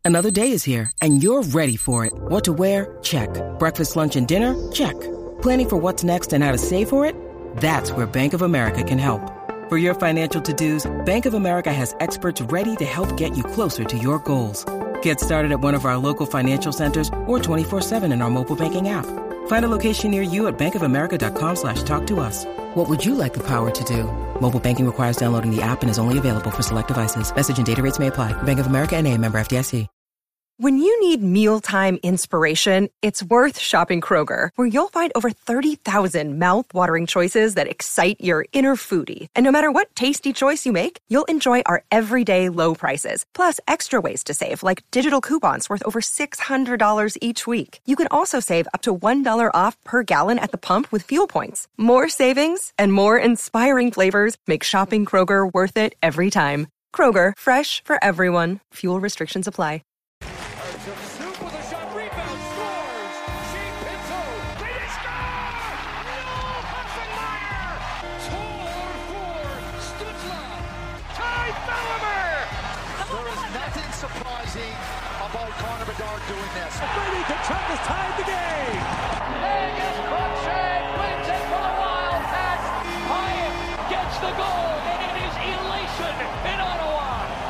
Another day is here, and you're ready for it. What to wear? Check. Breakfast, lunch, and dinner? Check. Planning for what's next and how to save for it? That's where Bank of America can help. For your financial to-dos, Bank of America has experts ready to help get you closer to your goals. Get started at one of our local financial centers or 24/7 in our mobile banking app. Find a location near you at bankofamerica.com/talktous. What would you like the power to do? Mobile banking requires downloading the app and is only available for select devices. Message and data rates may apply. Bank of America N.A., member FDIC. When you need mealtime inspiration, it's worth shopping Kroger, where you'll find over 30,000 mouth-watering choices that excite your inner foodie. And no matter what tasty choice you make, you'll enjoy our everyday low prices, plus extra ways to save, like digital coupons worth over $600 each week. You can also save up to $1 off per gallon at the pump with fuel points. More savings and more inspiring flavors make shopping Kroger worth it every time. Kroger, fresh for everyone. Fuel restrictions apply. About Connor Bedard doing this. Brady Tkachuk has tied the game. Vegas Crookshank wins it for the Wildcats. Hyatt gets the goal, and it is elation in Ottawa.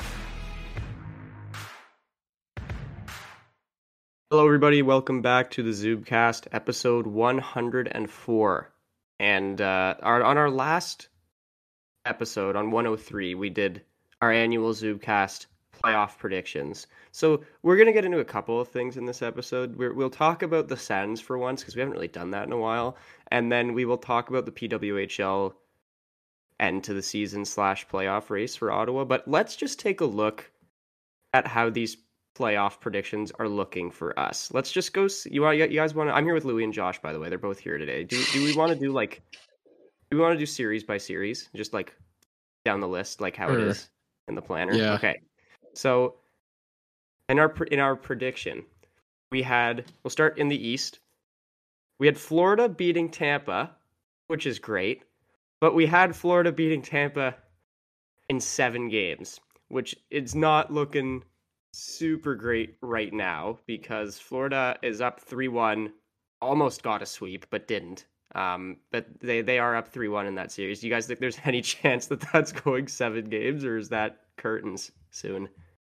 Hello, everybody. Welcome back to the Zoobcast, episode 104. And on our last episode, on 103, we did our annual Zoobcast playoff predictions. So we're going to get into a couple of things in this episode. We'll talk about the Sens for once, because we haven't really done that in a while. And then we will talk about the PWHL end to the season / playoff race for Ottawa. But let's just take a look at how these playoff predictions are looking for us. Let's just go. You guys want to? I'm here with Louie and Josh, by the way. They're both here today. Do we want to do do we want to do series by series, just like down the list, like how it is in the planner? Yeah. Okay. So in our prediction, we'll start in the East. We had Florida beating Tampa, which is great, but we had Florida beating Tampa in 7 games, which is not looking super great right now because Florida is up 3-1, almost got a sweep, but didn't. But they are up 3-1 in that series. Do you guys think there's any chance that that's going 7 games, or is that curtains soon?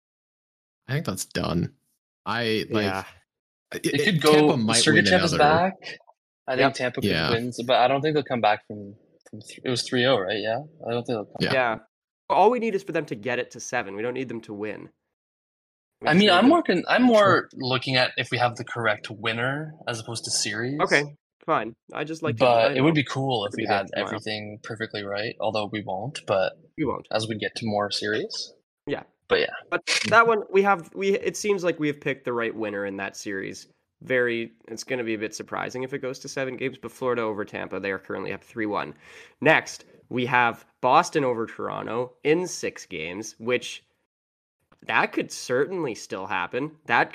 I think that's done. It could Tampa go. might Sergachev win is another. back. I think Tampa could win, but I don't think they'll come back from it was 3-0, right? Yeah, I don't think they'll come back. Yeah. All we need is for them to get it to 7. We don't need them to win. I mean, I'm more looking at if we have the correct winner as opposed to series. Okay, fine. I just like. But it would be cool if we had everything perfectly right. Although we won't. But we won't as we get to more series. Yeah. But yeah. But that one it seems like we have picked the right winner in that series. It's going to be a bit surprising if it goes to 7 games, but Florida over Tampa, they are currently up 3-1. Next, we have Boston over Toronto in 6 games, which that could certainly still happen.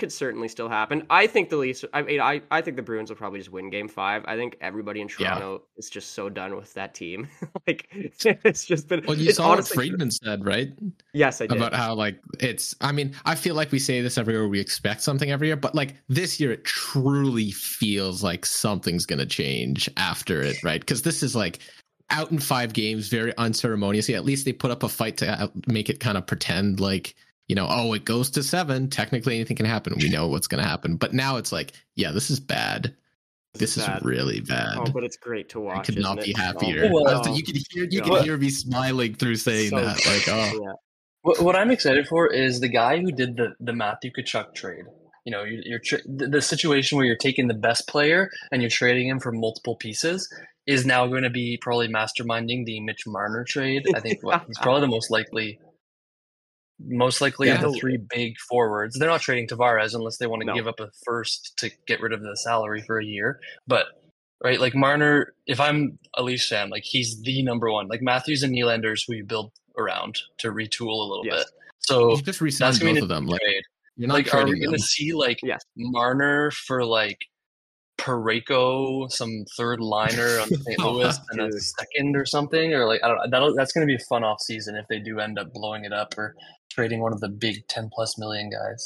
I think I think the Bruins will probably just win Game 5. I think everybody in Toronto is just so done with that team. Like, it's just been... Well, you saw what Friedman said, right? Yes, I did. About how, like, I feel like we say this every year, we expect something every year, but, like, this year it truly feels like something's going to change after it, right? Because this is, like, out in 5 games, very unceremoniously. At least they put up a fight to make it kind of pretend like, it goes to 7. Technically, anything can happen. We know what's going to happen. But now it's like, this is bad. This is really bad. Oh, but it's great to watch. I could not be happier. You can hear me smiling through saying that. Like, yeah. What I'm excited for is the guy who did the Matthew Tkachuk trade. You're the situation where you're taking the best player and you're trading him for multiple pieces is now going to be probably masterminding the Mitch Marner trade. I think he's probably the most likely of the 3 big forwards. They're not trading Tavares unless they want to give up a first to get rid of the salary for a year. But right, like Marner, if I'm Elise Sam, like he's the number one. Like Matthews and Nylander's who you build around to retool a little bit. So you just re-signed both of them. Like, you're not are we going to see Marner for like Parayko, some third liner on St. Louis and a second or something, or like I don't know. That's going to be a fun off season if they do end up blowing it up or trading one of the big 10+ million guys.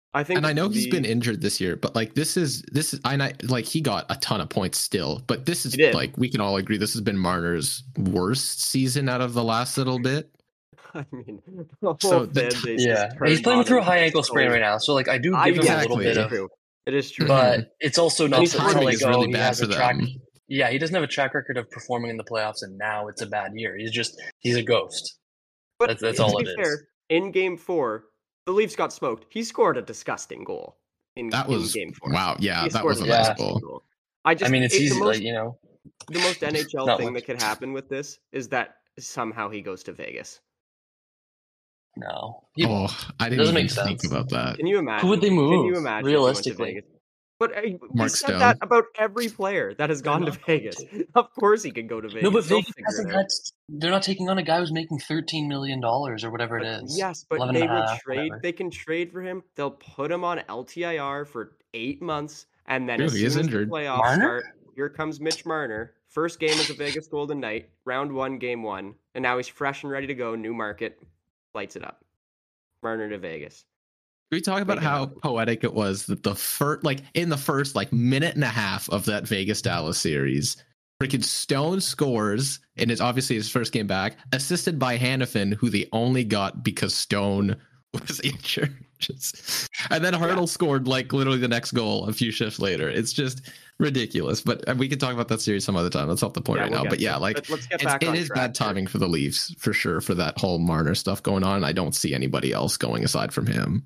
I think, and I know he's been injured this year, but like this is like he got a ton of points still, but this is like we can all agree this has been Marner's worst season out of the last little bit. I mean, he's playing through a high ankle sprain right now, so like I do give him a little bit of. It is true, but it's also not his timing is really bad for them. Yeah, he doesn't have a track record of performing in the playoffs, and now it's a bad year. He's a ghost. But that's all it is. Fair, in Game 4, the Leafs got smoked. He scored a disgusting goal in Game 4. Wow, yeah, that was a nice goal. I mean, it's easy, the most NHL thing that could happen with this is that somehow he goes to Vegas. No. I didn't even think about that. Can you imagine? Who would they move? Can you imagine realistically? But Mark Stone. Said that about every player that has gone to Vegas. Of course he can go to Vegas. No, but Vegas hasn't had. They're not taking on a guy who's making $13 million or whatever it is. Yes, but they will trade. Whatever. They can trade for him. They'll put him on LTIR for 8 months, and then as soon as the playoffs start, here comes Mitch Marner. First game as a Vegas Golden Knight, round 1, game 1, and now he's fresh and ready to go. New market, lights it up. Marner to Vegas. Can we talk about how poetic it was that in the first minute and a half of that Vegas Dallas series, freaking Stone scores, and it's obviously his first game back, assisted by Hanifin, who they only got because Stone was injured. And then Hurdle scored literally the next goal a few shifts later. It's just ridiculous. But we can talk about that series some other time. That's not the point right now. But yeah, let's get back on track. It is bad timing for the Leafs for sure for that whole Marner stuff going on. I don't see anybody else going aside from him.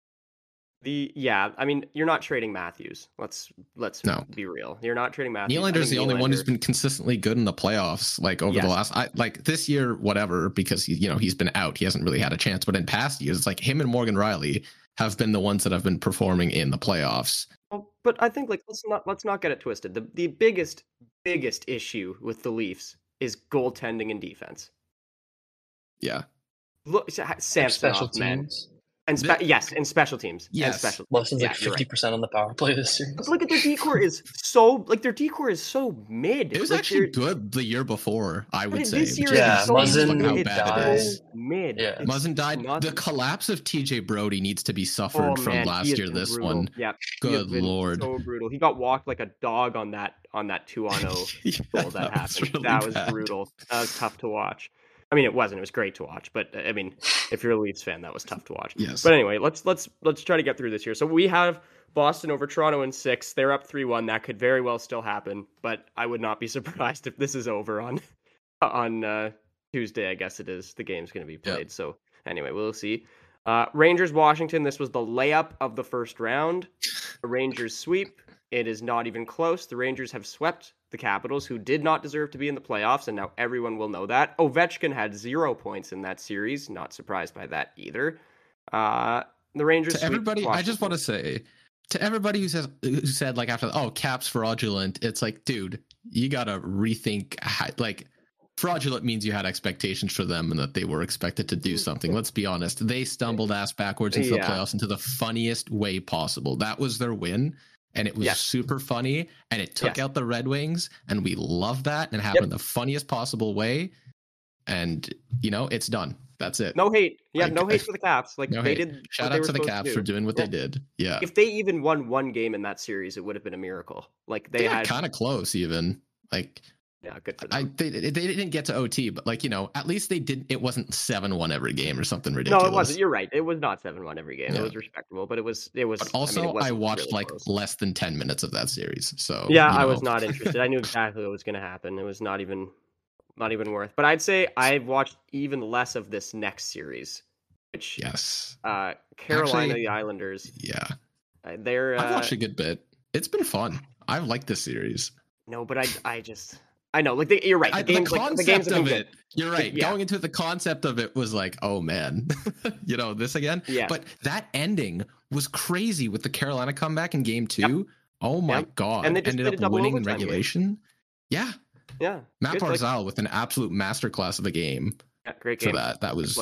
I mean, you're not trading Matthews. Let's be real. You're not trading Matthews. Nylander's the only one who's been consistently good in the playoffs, over the last, this year, whatever, because he's been out. He hasn't really had a chance. But in past years, it's him and Morgan Rielly have been the ones that have been performing in the playoffs. Well, but I think let's not get it twisted. The biggest issue with the Leafs is goaltending and defense. Yeah. Look, Samsonov, man. And special teams. Yes. And special teams. Less than 50% on the power play this series. But look at their decor is so mid. It was actually good the year before, I would say. This year Muzzin died. Mid. Yeah. Muzzin died. The collapse of TJ Brody needs to be suffered from last year. This brutal. One. Yeah. Good Lord. So brutal. He got walked like a dog on that 2-0 goal that happened. Really that was brutal. That was tough to watch. I mean, it wasn't. It was great to watch, but I mean, if you're a Leafs fan, that was tough to watch. Yes. But anyway, let's try to get through this here. So we have Boston over Toronto in 6. They're up 3-1. That could very well still happen, but I would not be surprised if this is over on Tuesday. I guess it is. The game's going to be played. Yep. So anyway, we'll see. Rangers Washington. This was the layup of the first round. The Rangers sweep. It is not even close. The Rangers have swept the Capitals, who did not deserve to be in the playoffs, and now everyone will know that. Ovechkin had 0 points in that series. Not surprised by that either. The Rangers. To everybody, I just want to say, to everybody who said after, Cap's fraudulent. It's dude, you gotta rethink. Fraudulent means you had expectations for them and that they were expected to do something. Let's be honest. They stumbled ass backwards into the playoffs into the funniest way possible. That was their win. And it was super funny, and it took out the Red Wings, and we love that, and it happened the funniest possible way. And it's done. That's it. No hate. Yeah, no hate for the Caps. No they hate. did. Shout out to the Caps for doing what they did. Yeah. If they even won one game in that series, it would have been a miracle. They had kind of close, even. Yeah, good for them. They didn't get to OT, but at least they did. It wasn't 7-1 every game or something ridiculous. No, it wasn't. You're right. It was not 7-1 every game. Yeah. It was respectable, but it was. But also, I watched really less than 10 minutes of that series. So I was not interested. I knew exactly what was going to happen. It was not even worth. But I'd say I've watched even less of this next series, which Carolina, actually, the Islanders. Yeah, I've watched a good bit. It's been fun. I've liked this series. No, but I know, you're right. The games of it. You're right. Yeah. Going into the concept of it was oh man, this again. Yeah. But that ending was crazy with the Carolina comeback in Game 2. Yep. Oh my God! And they just ended up winning in regulation. Game. Yeah. Matt Barzal with an absolute masterclass of a game. Yeah, great game. For that was.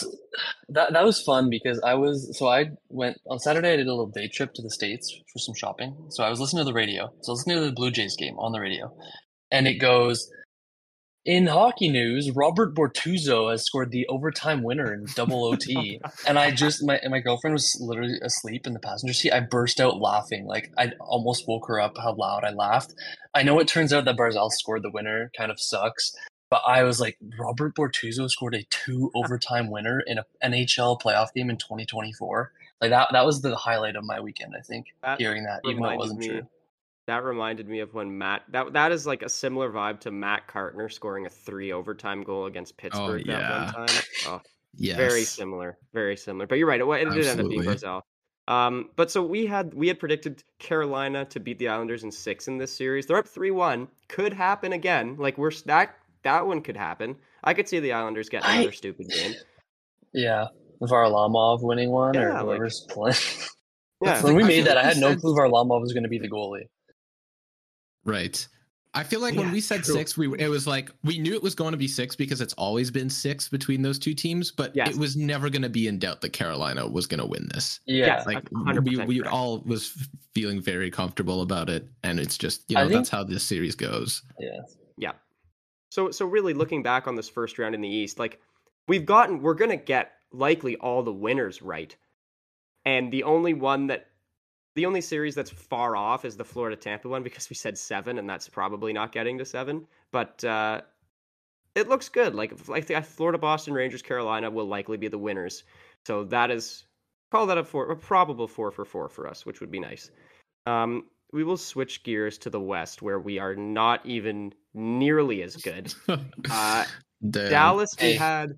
That was fun because I went on Saturday. I did a little day trip to the States for some shopping. So I was listening to the radio. So I was listening to the Blue Jays game on the radio. And it goes, In hockey news, Robert Bortuzzo has scored the overtime winner in double OT. And my girlfriend was literally asleep in the passenger seat. I burst out laughing. Like, I almost woke her up how loud I laughed. I know it turns out that Barzal scored the winner. Kind of sucks. But I was like, Robert Bortuzzo scored a 2 overtime winner in an NHL playoff game in 2024. Like, that was the highlight of my weekend, I think, hearing that, even though it wasn't true. That reminded me of when that is like a similar vibe to Matt Cartner scoring a 3 overtime goal against Pittsburgh that one time. Oh, yes. Very similar. But you're right. It did end up being Barzal. But so we had predicted Carolina to beat the Islanders in 6 in this series. They're up 3-1. Could happen again. Like that one could happen. I could see the Islanders getting another stupid game. Yeah, Varlamov winning one or whoever's playing. Yeah. When we made that, I had no clue Varlamov was going to be the goalie. Right. I feel like when we said 6, it was like we knew it was going to be 6 because it's always been 6 between those two teams, but it was never going to be in doubt that Carolina was going to win this. Yeah, like we all was feeling very comfortable about it, and it's just that's how this series goes. Yeah. So really looking back on this first round in the East, like we're going to get likely all the winners right, and the only series that's far off is the Florida-Tampa one because we said 7, and that's probably not getting to 7. But it looks good. Like the Florida, Boston, Rangers, Carolina will likely be the winners. So call that a probable 4 for 4 for us, which would be nice. We will switch gears to the West, where we are not even nearly as good. Dallas, we had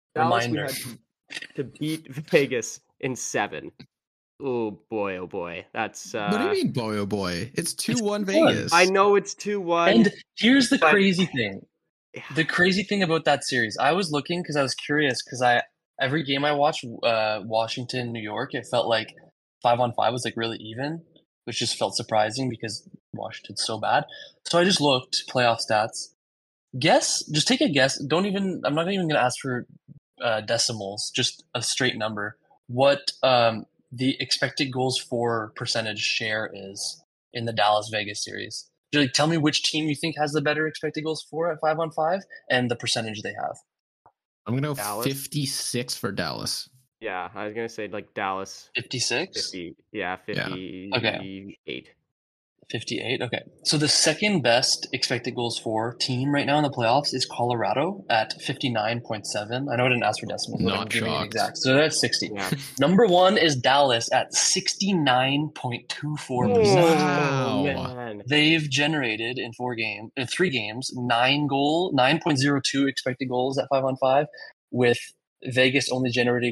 to beat Vegas in 7. Oh boy. That's what do you mean, boy, oh boy? It's 2-1 Vegas. I know it's 2-1. And here's the crazy thing. The crazy thing about that series, I was looking because I was curious because every game I watched, Washington, New York, it felt like 5-on-5 was like really even, which just felt surprising because Washington's so bad. So I just looked playoff stats. Just take a guess. I'm not even going to ask for decimals, just a straight number. What the expected goals for percentage share is in the Dallas-Vegas series. Tell me which team you think has the better expected goals for at 5-on-5 and the percentage they have. I'm going to go 56 for Dallas. Yeah, I was going to say like Dallas. 56? 58. Okay. 58, okay. So the second best expected goals for team right now in the playoffs is Colorado at 59.7. I know I didn't ask for decimals. Not shocked. Exact. So that's 60. Yeah. Number 1 is Dallas at 69.24%. Wow. Man. They've generated in 3 games, 9.02 expected goals at 5-on-5, with Vegas only generating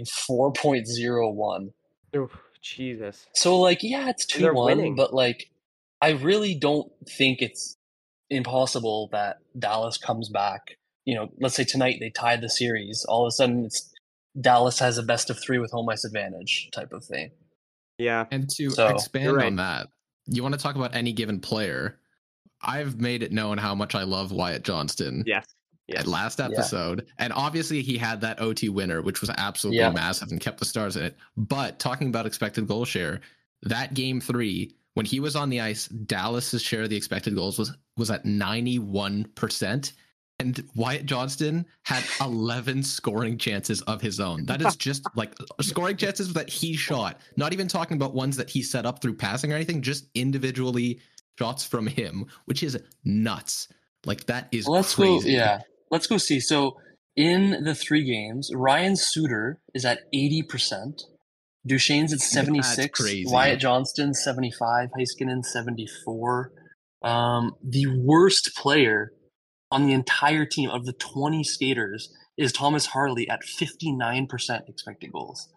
4.01. Oh, Jesus. So it's 2-1, but I really don't think it's impossible that Dallas comes back. Let's say tonight they tied the series. All of a sudden, Dallas has a best of 3 with home ice advantage type of thing. Yeah. And to expand on that, you want to talk about any given player. I've made it known how much I love Wyatt Johnston. Yes. At last episode. And obviously he had that OT winner, which was absolutely massive and kept the Stars in it. But talking about expected goal share, that game 3, when he was on the ice, Dallas's share of the expected goals was at 91%. And Wyatt Johnston had 11 scoring chances of his own. That is just scoring chances that he shot. Not even talking about ones that he set up through passing or anything, just individually shots from him, which is nuts. That is crazy. Let's go see. So in the 3 games, Ryan Suter is at 80%. Duchesne's at 76. Wyatt Johnston 75. Heiskanen 74. The worst player on the entire team of the 20 skaters is Thomas Harley at 59% expected goals.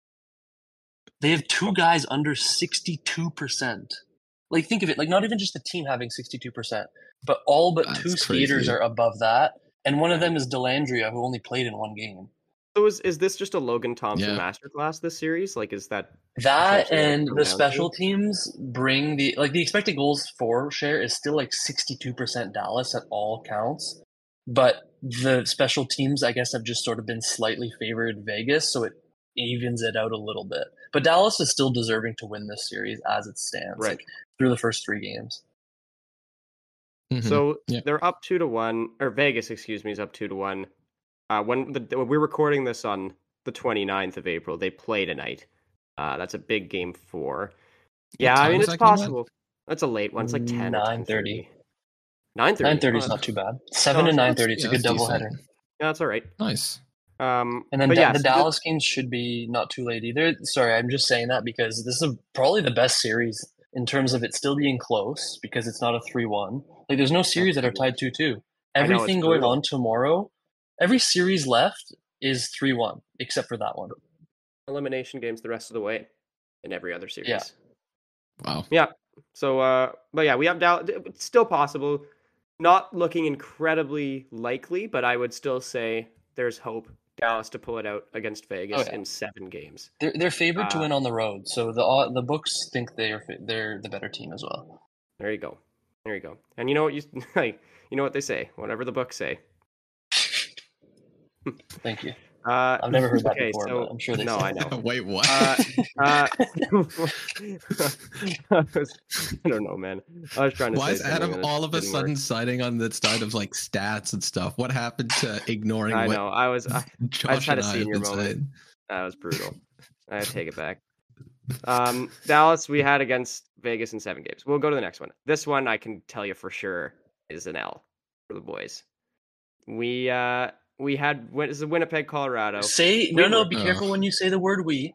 They have 2 guys under 62%. Think of it, not even just the team having 62%, but all but 2 skaters are above that, and one of them is Dellandrea, who only played in 1 game. So is this just a Logan Thompson masterclass this series? Is that and the special teams bring the expected goals for share is still 62% Dallas at all counts, but the special teams I guess have just sort of been slightly favored Vegas, so it evens it out a little bit. But Dallas is still deserving to win this series as it stands, through the first 3 games. So Yeah. they're up 2-1, or Vegas, excuse me, is up 2-1. When we're recording this on the 29th of April, they play tonight. That's a big game 4. Yeah, I time mean, is it's that game at? possible. That's a late one. It's like 10 or 9:30. 10:30. 9:30. 9:30 Oh, is not that's, too bad. 7 no, and that's- 9:30. It's a good that's doubleheader. decent. yeah, that's all right. Nice. And then but yeah, the so Dallas games should be not too late either. Sorry, I'm just saying that because this is probably the best series in terms of it still being close because it's not a 3-1. Like, there's no series that are tied 2-2. I know, it's Everything going brutal. on tomorrow, every series left is 3-1 except for that one. Elimination games the rest of the way in every other series. Yeah. Wow. Yeah. So, but yeah, we have Dallas. It's still possible. Not looking incredibly likely, but I would still say there's hope Dallas to pull it out against Vegas in 7 games. They're favored to win on the road, so the books think they're the better team as well. There you go. There you go. And you know what you know what they say. Whatever the books say. Thank you. I've never heard that okay, before, so, but I'm sure they no, say I know. Wait, what? I don't know, man. I was trying to Why say is Adam something and it all of a didn't work. sudden siding on the side of like stats and stuff? What happened to ignoring I what know. I Josh had and a I have senior been moment. saying? That was brutal. I take it back. Dallas, we had against Vegas in 7 games. We'll go to the next one. This one, I can tell you for sure, is an L for the boys. We had this is Winnipeg, Colorado. Be careful when you say the word "we."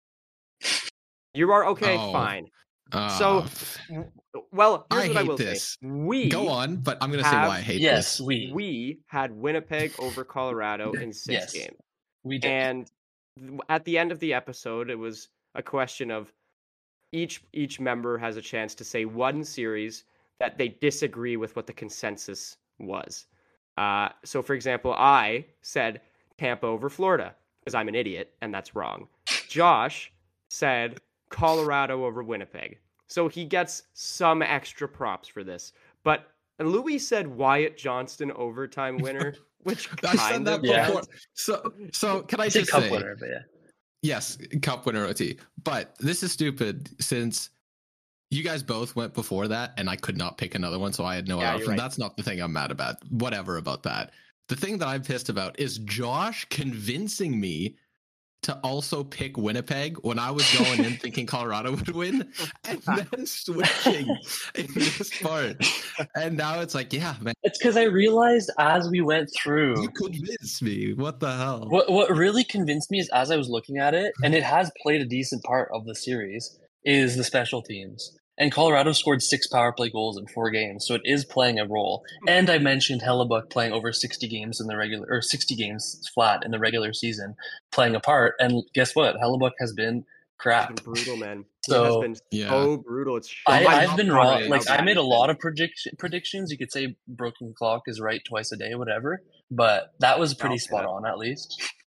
You are okay, Oh. fine. So, well, here's I what I hate will this. say. We Go on, but I'm gonna say why I hate Yes, this. we had Winnipeg over Colorado in 6 Yes. games. We did. And at the end of the episode, it was a question of each member has a chance to say one series that they disagree with what the consensus was. So, for example, I said Tampa over Florida because I'm an idiot and that's wrong. Josh said Colorado over Winnipeg. So he gets some extra props for this. But Louis said Wyatt Johnston overtime winner, which I said kind that of before. counts. So can I It's a just cup say, winner, but yeah. yes, cup winner OT. But this is stupid since you guys both went before that, and I could not pick another one, so I had no Yeah, option. you're right. That's not the thing I'm mad about. Whatever about that. The thing that I'm pissed about is Josh convincing me to also pick Winnipeg when I was going in thinking Colorado would win, and then switching in this part. And now it's like, yeah, man, It's because I realized as we went through. you convinced me. What the hell? What really convinced me is as I was looking at it, and it has played a decent part of the series, is the special teams. And Colorado scored 6 power play goals in 4 games, so it is playing a role. And I mentioned Hellebuck playing over 60 games in the regular, or 60 games flat in the regular season, playing a part. And guess what? Hellebuck has been crap. He's been brutal, man. So- he has been so brutal. It's I've been wrong. how Like, I bad made a he's lot been. of predictions. You could say broken clock is right twice a day, whatever. But that was pretty Okay. spot on, at least.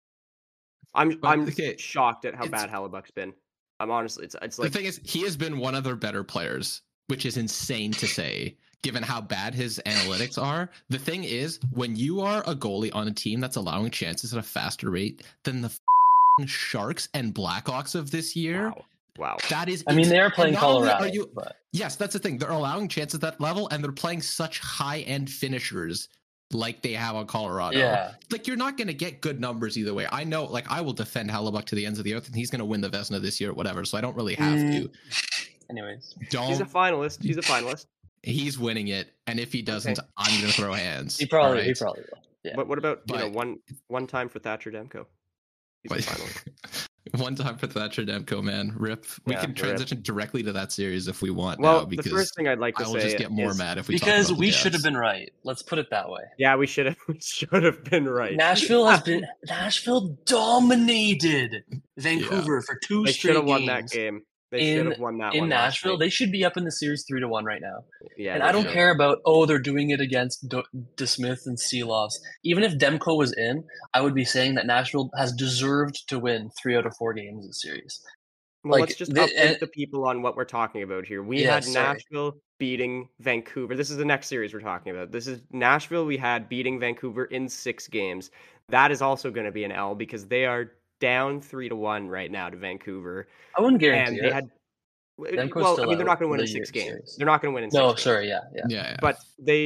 I'm okay, shocked at how it's- bad Hellebuck's been. I'm honestly, it's The like thing is, he has been one of their better players, which is insane to say, given how bad his analytics are. The thing is, when you are a goalie on a team that's allowing chances at a faster rate than the Sharks and Blackhawks of this year, wow. that is. I mean, they are and playing not only Colorado. are you- But Yes, that's the thing. They're allowing chances at that level, and they're playing such high-end finishers like they have on Colorado. yeah. Like, you're not going to get good numbers either way. I know, like, I will defend Hellebuck to the ends of the earth, and he's going to win the Vezina this year or whatever, so I don't really have to. Anyways. He's a finalist. He's a finalist. He's winning it, and if he doesn't, I'm going to throw hands. He probably alright? will. Yeah. But what about But- one time for Thatcher Demko? He's a But- finalist. One time for Thatcher Demko, man. Rip. We Yeah, can rip. transition directly to that series if we want Well, now, because the first thing I'd like to I will say just get more is, mad if we talk Because about we the should have Jets. been right. Let's put it that way. Yeah, we should have been right. Nashville dominated Vancouver for 2 They straight should have won games. that game. They should have won that In one last Nashville, night. they should be up in the series 3-1 right now. Yeah, And they I don't should. care about they're doing it against DeSmith and Seeloffs. Even if Demko was in, I would be saying that Nashville has deserved to win 3 out of 4 games this series. Well, like, let's just the- update the people on what we're talking about here. We Yeah, had sorry. Nashville beating Vancouver. This is the next series we're talking about. This is Nashville. We had beating Vancouver in 6 games. That is also going to be an L because they are down 3-1 right now to Vancouver. I wouldn't And guarantee they it. had Demko's Well, I still mean, they're not out going to win for in the 6 year games. series. They're not going to win in 6 No, games. sorry, yeah. Yeah. But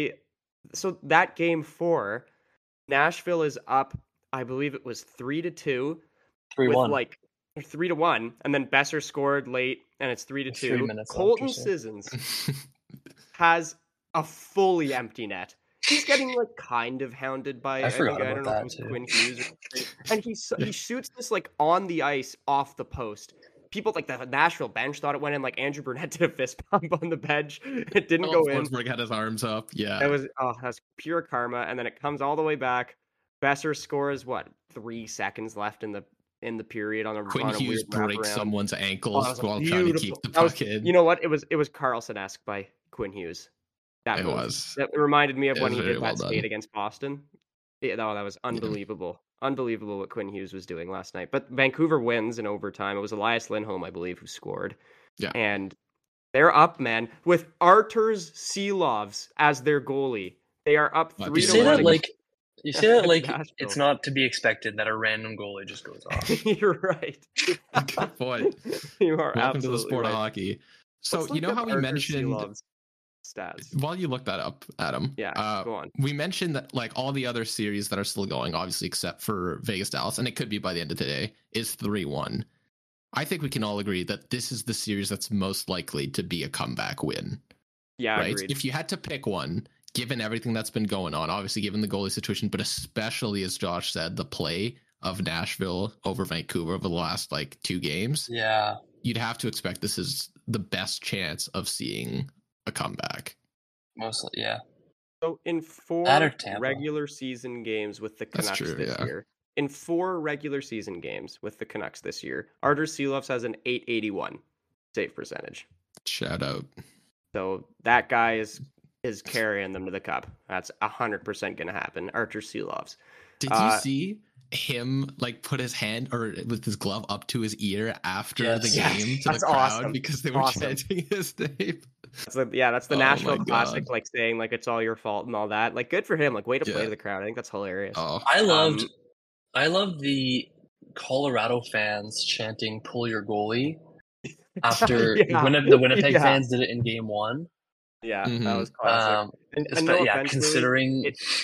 so that game 4, Nashville is up, I believe it was 3-2 with 3-1. like 3-1, and then Besser scored late, and it's 3-2. 3 minutes left or Colton so. Sissons has a fully empty net. He's getting like kind of hounded by I forgot don't about know if that it was too. Quinn Hughes and he shoots this like on the ice off the post. People like the Nashville bench thought it went in. Like Andrew Burnett did a fist bump on the bench. It didn't go in. Forsberg had his arms up. Yeah. That's pure karma. And then it comes all the way back. Besser scores 3 seconds left in the period on a Quinn on a Hughes weird breaks wraparound. someone's ankles that was while trying to keep the That was- puck in. You know what? It was Carlson-esque by Quinn Hughes. That It move. was. That reminded me of It when was he very did well that skate done. against Boston. Yeah, no, that was unbelievable. Unbelievable what Quinn Hughes was doing last night. But Vancouver wins in overtime. It was Elias Lindholm, I believe, who scored. Yeah. And they're up, man, with Arturs Silovs as their goalie. They are up Wow, 3-1. You say that like Nashville. it's not to be expected that a random goalie just goes off. You're right. Good point. You are Welcome to the absolutely sport right. of hockey. So Let's you know look how up we Arturs mentioned Silovs' stats. while you look that up, Adam. Yeah, go on. We mentioned that like all the other series that are still going, obviously except for Vegas Dallas, and it could be by the end of today, is 3-1. I think we can all agree that this is the series that's most likely to be a comeback win. Yeah, Right? agreed. If you had to pick one, given everything that's been going on, obviously given the goalie situation, but especially as Josh said, the play of Nashville over Vancouver over the last like 2 games, Yeah. you'd have to expect this is the best chance of seeing a comeback. Mostly, yeah. So in 4 That or Tampa. regular season games with the That's Canucks true, this yeah. year, in 4 regular season games with the Canucks this year, Arturs Silovs has an .881 save percentage. Shout out. So that guy is carrying them to the cup. That's 100% going to happen. Arturs Silovs. Did you see him like put his hand or with his glove up to his ear after Yes. the Yes, game to that's the crowd awesome. because they were Awesome. chanting his name? That's the Oh Nashville my classic, God. like saying like it's all your fault and all that. Like good for him. Like way to play Yeah. to the crowd. I think that's hilarious. Oh, I loved the Colorado fans chanting "Pull your goalie" after Yeah. the Winnipeg Yeah. fans did it in Game 1. Yeah, Mhm. that was classic. And no yeah, offense, Louis, considering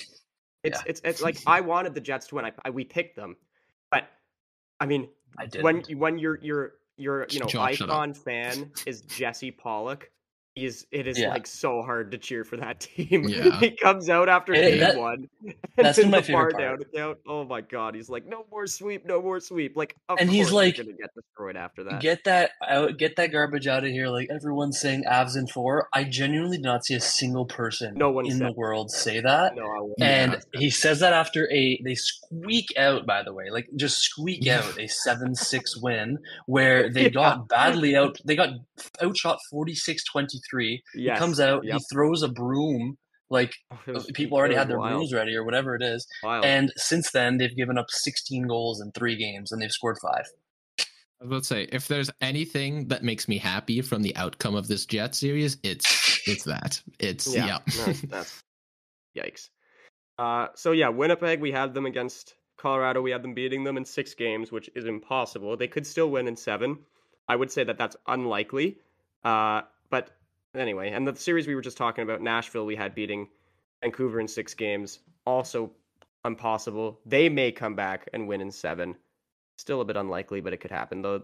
it's like I wanted the Jets to win. We picked them, but I mean, I did when your Josh, shut icon fan is Jesse Pollock, it is Yeah. like so hard to cheer for that team. Yeah. He comes out after Hey, game that- 1. that's in been my the favorite far down part. account. Oh my god, he's like, no more sweep, no more sweep. Like, of And he's course you're like, gonna get destroyed after that. get that garbage out of here. Like everyone's saying Avs in 4. I genuinely did not see a single person No one in said the world say that. no, I won't. And he says that after they squeak out, by the way, like just squeak Yeah. out a 7-6 win where they Yeah. got badly out. They got outshot 46-23. Yes. He comes out, Yep. he throws a broom. Like people already had their brooms ready or whatever it is. Wild. And since then, they've given up 16 goals in 3 games and they've scored 5. I was about to say, if there's anything that makes me happy from the outcome of this Jet series, it's that. It's Yeah, no, that's yikes. So yeah, Winnipeg, we had them against Colorado. We had them beating them in 6 games, which is impossible. They could still win in 7. I would say that that's unlikely. But anyway, and the series we were just talking about, Nashville, we had beating Vancouver in 6 games, also impossible. They may come back and win in 7. Still a bit unlikely, but it could happen. Though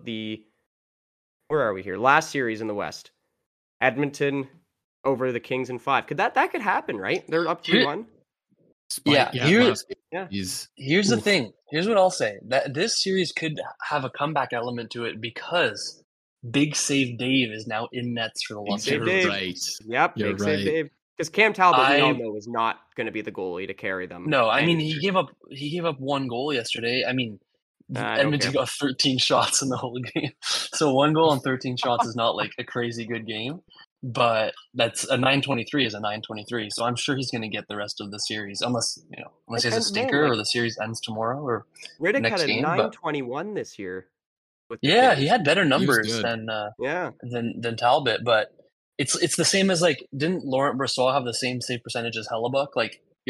where are we here? Last series in the West, Edmonton over the Kings in 5. That could happen, right? They're up 3-1. Yeah, Yeah. Here's the thing. Here's what I'll say. That this series could have a comeback element to it because Big Save Dave is now in nets for the long Save term. Dave. Right. Yep, You're big save, right. Dave. Because Cam Talbot, we all I- know, is not going to be the goalie to carry them. No, I And- mean he gave up 1 goal yesterday. I mean I don't Edmonton care. got 13 shots in the whole game. So 1 goal on 13 shots is not like a crazy good game. But that's a 923 is a 923. So I'm sure he's going to get the rest of the series unless he has a And man, stinker like- or the series ends tomorrow or Riddick next had a game, but- 921 this year. With the yeah, Kings. he had better numbers good. Yeah. than Talbot, but it's the same as like didn't Laurent Brossoit have the same save percentage as Hellebuck? Like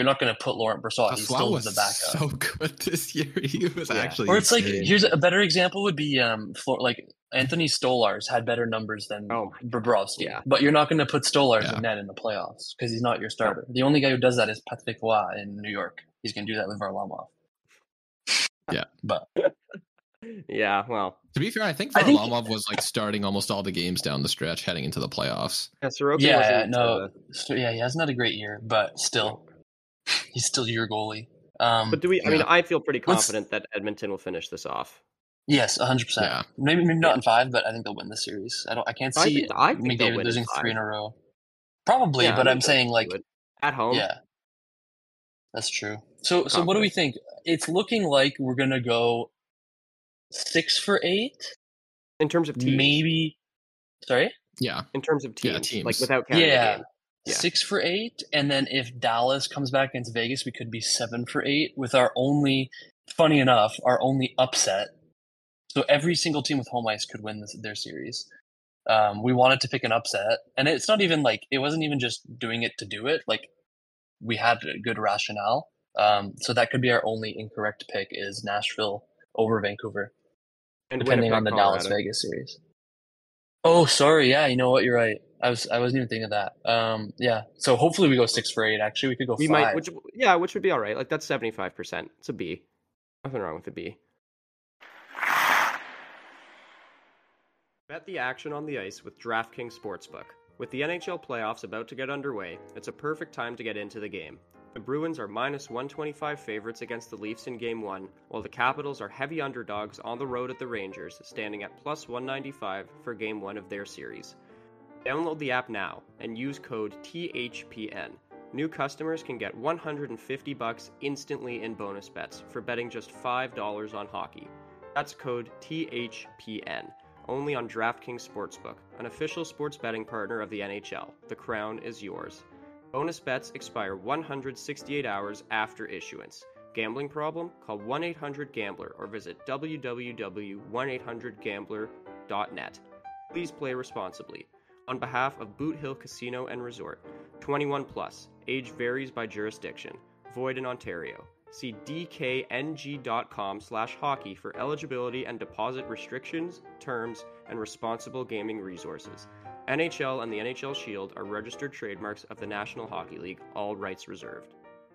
you're not going to put Laurent Brossoit. He's still was the backup. so good this year. He was actually. Or it's like, insane. here's a better example would be like Anthony Stolars had better numbers than Bobrovsky. Yeah. But you're not going to put Stolars in net in the playoffs because he's not your starter. The only guy who does that is Patrick Roy in New York. He's going to do that with Varlamov. Yeah. But yeah, well, to be fair, I think Varlamov was like starting almost all the games down the stretch heading into the playoffs. yeah, Sorokin he hasn't had a great year, but still, he's still your goalie. But I mean, I feel pretty confident that Edmonton will finish this off. Yes, 100%. Yeah. Maybe not in 5, but I think they'll win the series. I can't see I think McDavid losing 3 in a row. Probably, but I'm saying like at home. Yeah, that's true. So what do we think? It's looking like we're gonna go 6 for 8 in terms of teams. Maybe. Sorry. Yeah. In terms of teams, teams. like without counting the game. Yeah. 6 for 8, and then if Dallas comes back against Vegas, we could be 7 for 8 with our only upset. So every single team with home ice could win their series. We wanted to pick an upset, and it's not even like it wasn't even just doing it to do it. Like we had a good rationale. So that could be our only incorrect pick is Nashville over Vancouver, and depending on the Dallas Vegas series. Oh, sorry. Yeah, you know what? You're right. I wasn't even thinking of that. Yeah. So hopefully we go 6 for 8. Actually, we could go 5. Might, which would be all right. Like that's 75%. It's a B. Nothing wrong with a B. Bet the action on the ice with DraftKings Sportsbook. With the NHL playoffs about to get underway, it's a perfect time to get into the game. The Bruins are minus 125 favorites against the Leafs in Game 1, while the Capitals are heavy underdogs on the road at the Rangers, standing at plus 195 for Game 1 of their series. Download the app now and use code THPN. New customers can get $150 instantly in bonus bets for betting just $5 on hockey. That's code THPN. Only on DraftKings Sportsbook, an official sports betting partner of the NHL. The crown is yours. Bonus bets expire 168 hours after issuance. Gambling problem? Call 1-800-GAMBLER or visit www.1800gambler.net. Please play responsibly. On behalf of Boot Hill Casino and Resort, 21 plus, age varies by jurisdiction, void in Ontario. See dkng.com/hockey for eligibility and deposit restrictions, terms, and responsible gaming resources. NHL and the NHL Shield are registered trademarks of the National Hockey League, all rights reserved.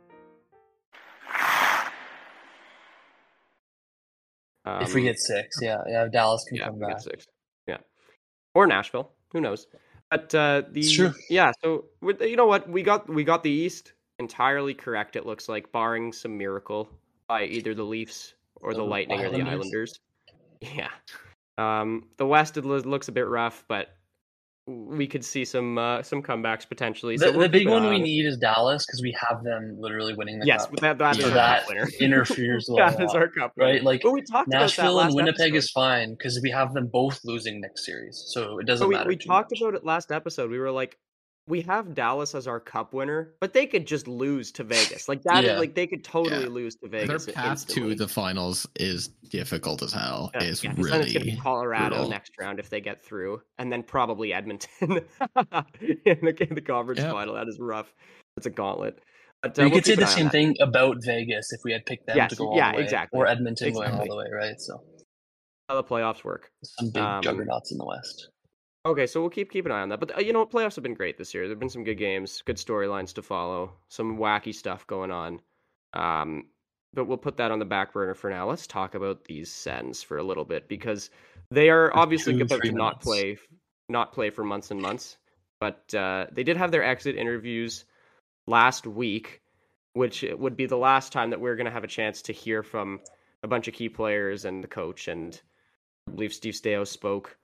If we get 6, yeah, Dallas can come back. Get 6. Yeah, or Nashville, who knows? But it's true. Yeah, so you know what, we got the East entirely correct. It looks like, barring some miracle by either the Leafs or the Lightning or the Islanders. Yeah, the West looks a bit rough, but we could see some comebacks potentially. So the big one we need is Dallas because we have them literally winning the cup. Yes, that is our cup winner. Interferes with that is our cup winner. Right? Like we talked Nashville about and Winnipeg episode. Is fine because we have them both losing next series, so it doesn't matter. We talked about it last episode. We were like, we have Dallas as our cup winner, but they could just lose to Vegas. Like that is like they could totally lose to Vegas. Their path instantly to the finals is difficult as hell. It's really then it's gonna be Colorado brutal. Next round if they get through, and then probably Edmonton in the conference final. That is rough. That's a gauntlet. But, you could say the same thing about Vegas if we had picked them to go all the way, exactly. or Edmonton going all the way, right? So how the playoffs work. Some big juggernauts in the West. Okay, so we'll keep an eye on that. But playoffs have been great this year. There have been some good games, good storylines to follow, some wacky stuff going on. But we'll put that on the back burner for now. Let's talk about these Sens for a little bit because they are obviously about to not play for months and months. But they did have their exit interviews last week, which would be the last time that we're going to have a chance to hear from a bunch of key players and the coach. And I believe Steve Stais spoke.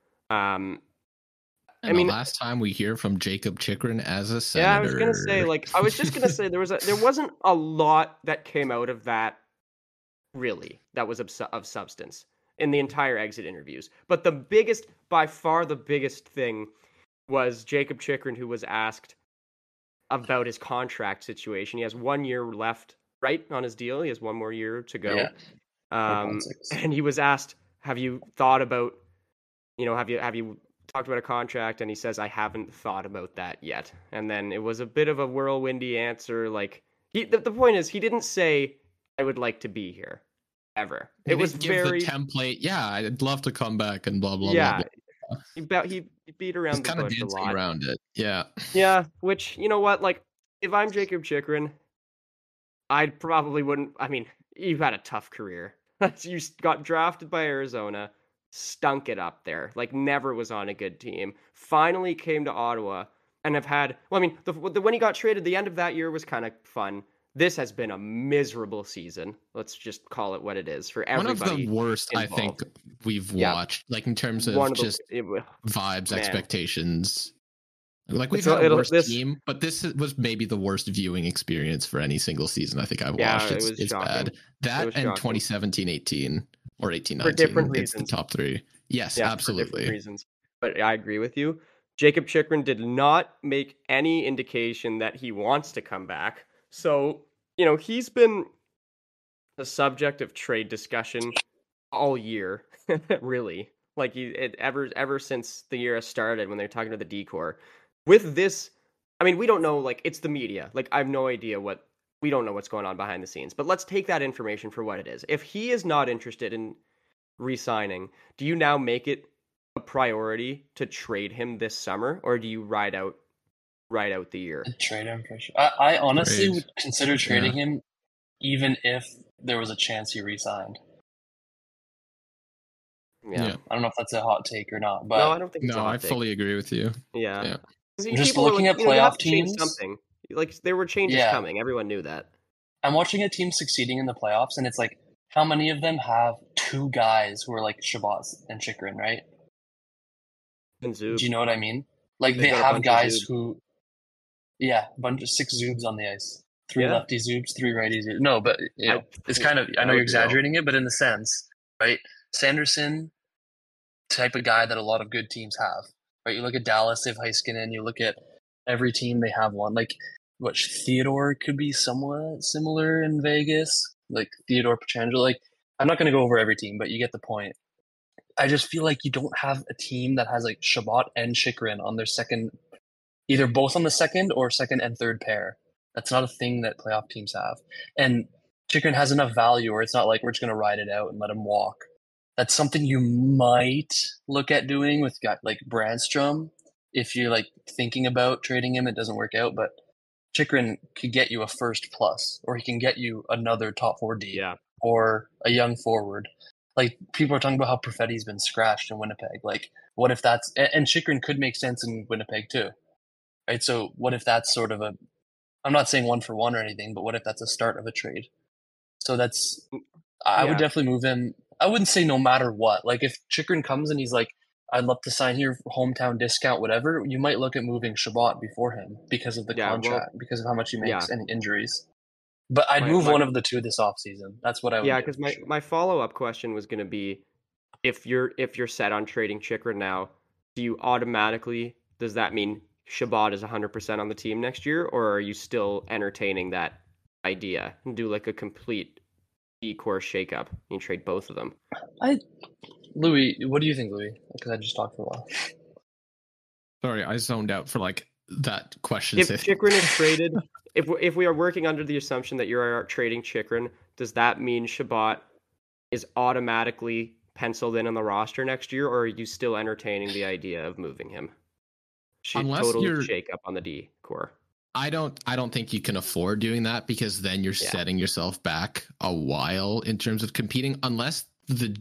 I mean, the last time we hear from Jacob Chychrun as a senator. Yeah, I was just gonna say there wasn't a lot that came out of that really that was of substance in the entire exit interviews. But by far the biggest thing was Jacob Chychrun, who was asked about his contract situation. He has 1 year left, right, on his deal. He has 1 more year to go. Yeah. And he was asked, "Have you thought about, have you talked about a contract?" And he says, "I haven't thought about that yet." And then it was a bit of a whirlwindy answer. Like The point is, he didn't say, I would like to be here, ever. It was very... the template, yeah, I'd love to come back and blah, blah, yeah, blah. He beat around the bush a lot. Around it, yeah. Yeah, which, you know what, like, if I'm Jakob Chychrun, I probably wouldn't... I mean, you've had a tough career. You got drafted by Arizona, stunk it up there, like, never was on a good team, finally came to Ottawa, and have had... Well, I mean, when he got traded, the end of that year was kind of fun. This has been a miserable season. Let's just call it what it is for everybody. One of the worst, involved. I think, we've watched, like, in terms of vibes, man. Expectations. Like, we've had a worse team, but this was maybe the worst viewing experience for any single season I think I've watched. It's bad. That and 2017-18 or 18-19. For different reasons. It's the top three. Yes, absolutely. For different reasons. But I agree with you. Jakob Chychrun did not make any indication that he wants to come back. So, you know, he's been the subject of trade discussion all year, really. Like, ever since the year has started when they're talking to the D-Corps. With this, I mean, we don't know, like, it's the media. Like, I have no idea we don't know what's going on behind the scenes. But let's take that information for what it is. If he is not interested in re-signing, do you now make it a priority to trade him this summer? Or do you ride out the year? Trade him for sure. I honestly would consider trading him even if there was a chance he re-signed. Yeah. I don't know if that's a hot take or not, but no, I don't think it's a hot I take. fully agree with you. Yeah. Just looking at playoff teams, something. Like, there were changes coming. Everyone knew that. I'm watching a team succeeding in the playoffs, and it's like, how many of them have two guys who are like Chabot and Chychrun, right? And Zub. Do you know what I mean? Like, they have guys who, a bunch of 6 Zubs on the ice. 3 lefty Zubs, 3 righty Zubs. No, but you know, it's kind of, I know you're exaggerating it, but in the sense, right? Sanderson, type of guy that a lot of good teams have, right? You look at Dallas, they have Heiskanen. You look at every team, they have one. Like, Theodore could be somewhat similar in Vegas. Like, Theodore Pietrangelo. Like, I'm not going to go over every team, but you get the point. I just feel like you don't have a team that has, like, Chabot and Chychrun on their second, either both on the second or second and third pair. That's not a thing that playoff teams have. And Chychrun has enough value, or it's not like we're just going to ride it out and let him walk. That's something you might look at doing with guys like Brandstrom. If you're like thinking about trading him, it doesn't work out. But Chychrun could get you a first plus, or he can get you another top 4D, or a young forward. Like, people are talking about how Perfetti's been scratched in Winnipeg. Like, what if that's, and Chychrun could make sense in Winnipeg too, right? So what if that's sort of a, I'm not saying 1-for-1 or anything, but what if that's a start of a trade? So that's, I would definitely move him. I wouldn't say no matter what. Like, if Chychrun comes and he's like, I'd love to sign here, hometown discount, whatever, you might look at moving Chabot before him because of the contract, because of how much he makes and injuries. But I'd move one of the two this offseason. That's what I would do. Yeah, because my follow-up question was going to be, if you're set on trading Chychrun now, do you automatically, does that mean Chabot is 100% on the team next year, or are you still entertaining that idea and do like a complete D-Corps shakeup and trade both of them? Louis, what do you think, Louis? Because I just talked for a while. Sorry, I zoned out for like that question. If Chychrun is traded, if we are working under the assumption that you're trading Chychrun, does that mean Chabot is automatically penciled in on the roster next year, or are you still entertaining the idea of moving him? Total shake up on the D-Corps. I don't think you can afford doing that, because then you're setting yourself back a while in terms of competing, unless the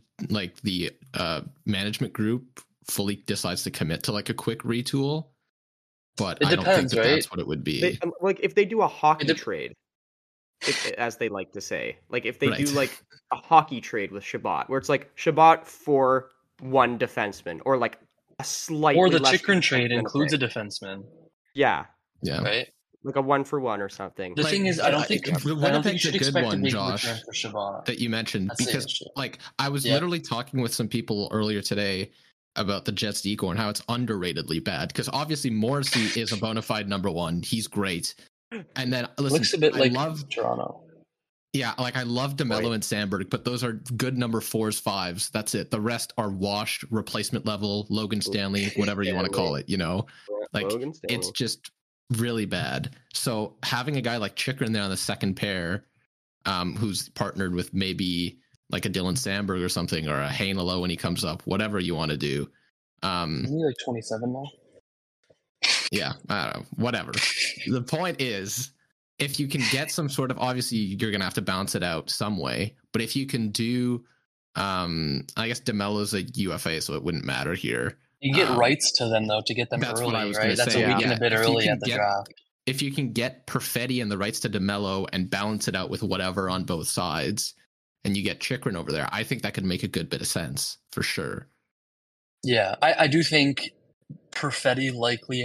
management group fully decides to commit to like a quick retool. But I don't think that's what it would be. Like, if they do a hockey trade, as they like to say, like if they do like a hockey trade with Chabot, where it's like Chabot for one defenseman, or like a slightly or the Chychrun trade includes a defenseman. Yeah. Right. Like a 1-for-1 or something. The thing is, I don't think Winnipeg's a good one, Josh, that you mentioned, because like I was literally talking with some people earlier today about the Jets D-Corps and how it's underratedly bad, because obviously Morrissey is a bona fide number one. He's great. And then listen, looks a bit like love Toronto. Yeah, like I love DeMello and Sandberg, but those are good number 4s, 5s. That's it. The rest are washed, replacement level, Logan Stanley, whatever you want to call it, you know? Like, it's just really bad. So having a guy like Chychrun there on the second pair, who's partnered with maybe like a Dylan Sandberg or something, or a Hainalo when he comes up, whatever you want to do. Isn't he like 27 now? Yeah, I don't know, whatever. The point is, if you can get some sort of, obviously you're going to have to balance it out some way, but if you can do, I guess DeMelo's a UFA, so it wouldn't matter here. You get rights to them, though, to get them that's early, what I was right? That's say. a week and a bit early at the draft. If you can get Perfetti and the rights to DeMelo and balance it out with whatever on both sides, and you get Chychrun over there, I think that could make a good bit of sense, for sure. Yeah, I do think Perfetti likely...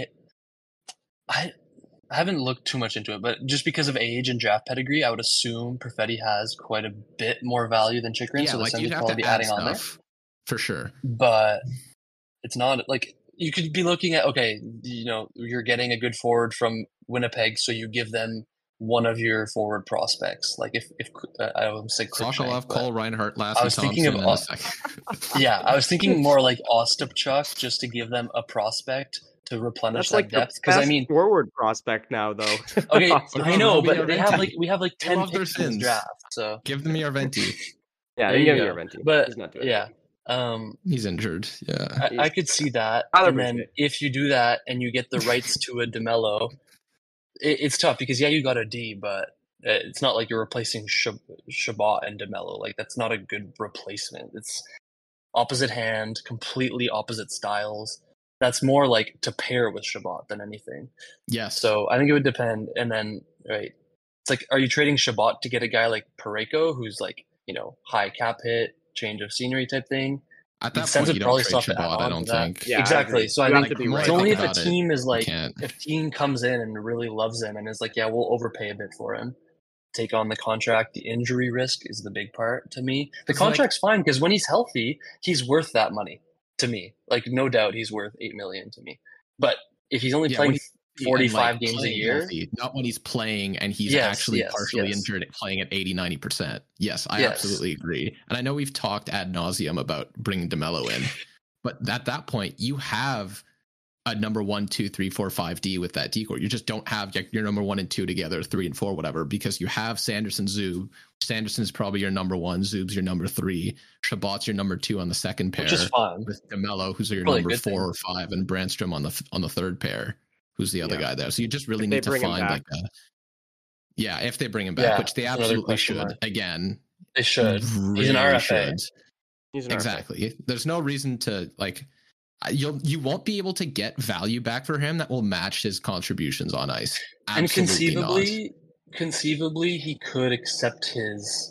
I haven't looked too much into it, but just because of age and draft pedigree, I would assume Perfetti has quite a bit more value than Chychrun, Yeah, so the like Sens you'd would have probably to be add adding on there. for sure. But it's not like you could be looking at, okay, you know, you're getting a good forward from Winnipeg, so you give them one of your forward prospects. Like if I would say Sokolov, Cole Reinhardt, Lassie I was thinking Thompson of in a second. yeah, I was thinking more like Ostapchuk, just to give them a prospect to replenish That's like that depth. the Because best I mean, forward prospect now, though. okay, I know, Robbie but we have like They 10 love their picks in this sins. draft. So Give them Yarventi. Yeah, There you you give go. Yarventi. But He's not doing yeah, anything. He's injured. Yeah. I could see that. Tyler And then Boucher. if you do that and you get the rights to a DeMelo, it's tough because yeah, you got a D, but it's not like you're replacing Shabbat and DeMelo. Like that's not a good replacement. It's opposite hand, completely opposite styles. That's more like to pair with Shabbat than anything. Yes. So I think it would depend. And then, right, it's like, are you trading Shabbat to get a guy like Parayko, who's like, you know, high cap hit, change of scenery type thing? At that Sens point, would you probably don't trade still have to Shabbat, add I on don't to that. think. Yeah, Exactly. So I You have think to be right. it's only if a About it, team is like, can't. if a team comes in and really loves him and is like, yeah, we'll overpay a bit for him, take on the contract. The injury risk is the big part to me. The It's like- contract's fine because when he's healthy, he's worth that money to me. Like no doubt, he's worth $8 million to me. But if he's only Yeah, when playing he's 45 like, games a playing year, healthy, not when he's playing and he's Yes, actually yes, partially yes. injured at playing at 80-90%. Yes, I Yes. absolutely agree. And I know we've talked ad nauseum about bringing DeMelo in, but at that point, you have a number 1, 2, 3, 4, 5 D with that D core. You just don't have your number 1 and 2 together, 3 and 4, whatever, because you have Sanderson, Zub. Sanderson's probably your number 1, Zub's your number 3, Shabbat's your number 2 on the second pair, which is fine. with DeMelo, who's your Probably a number good 4 thing. or 5, and Brandstrom on the third pair, who's the other Yeah. guy there. So you just really If they need to bring him find back. like a, yeah, if they bring him back, Yeah, which they that's another absolutely question should. mark. Again, They should. He's an really RFA. should. He's an RFA. Exactly. There's no reason to like. You won't be able to get value back for him that will match his contributions on ice. And Absolutely conceivably, he could accept his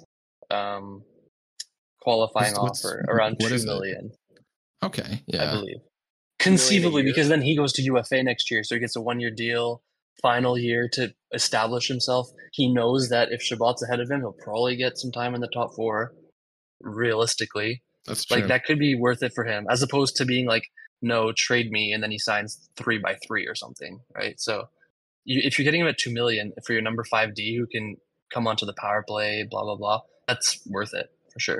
qualifying What's- offer around what $2 is it? million, not. Okay. I Yeah. believe. Conceivably, year? because then he goes to UFA next year, so he gets a 1-year deal, final year to establish himself. He knows that if Shabbat's ahead of him, he'll probably get some time in the top 4. Realistically, That's true. like that could be worth it for him, as opposed to being like, no, trade me, and then he signs 3x3 or something, right? So, if you're getting him at $2 million for your number 5D who can come onto the power play, blah blah blah, that's worth it for sure.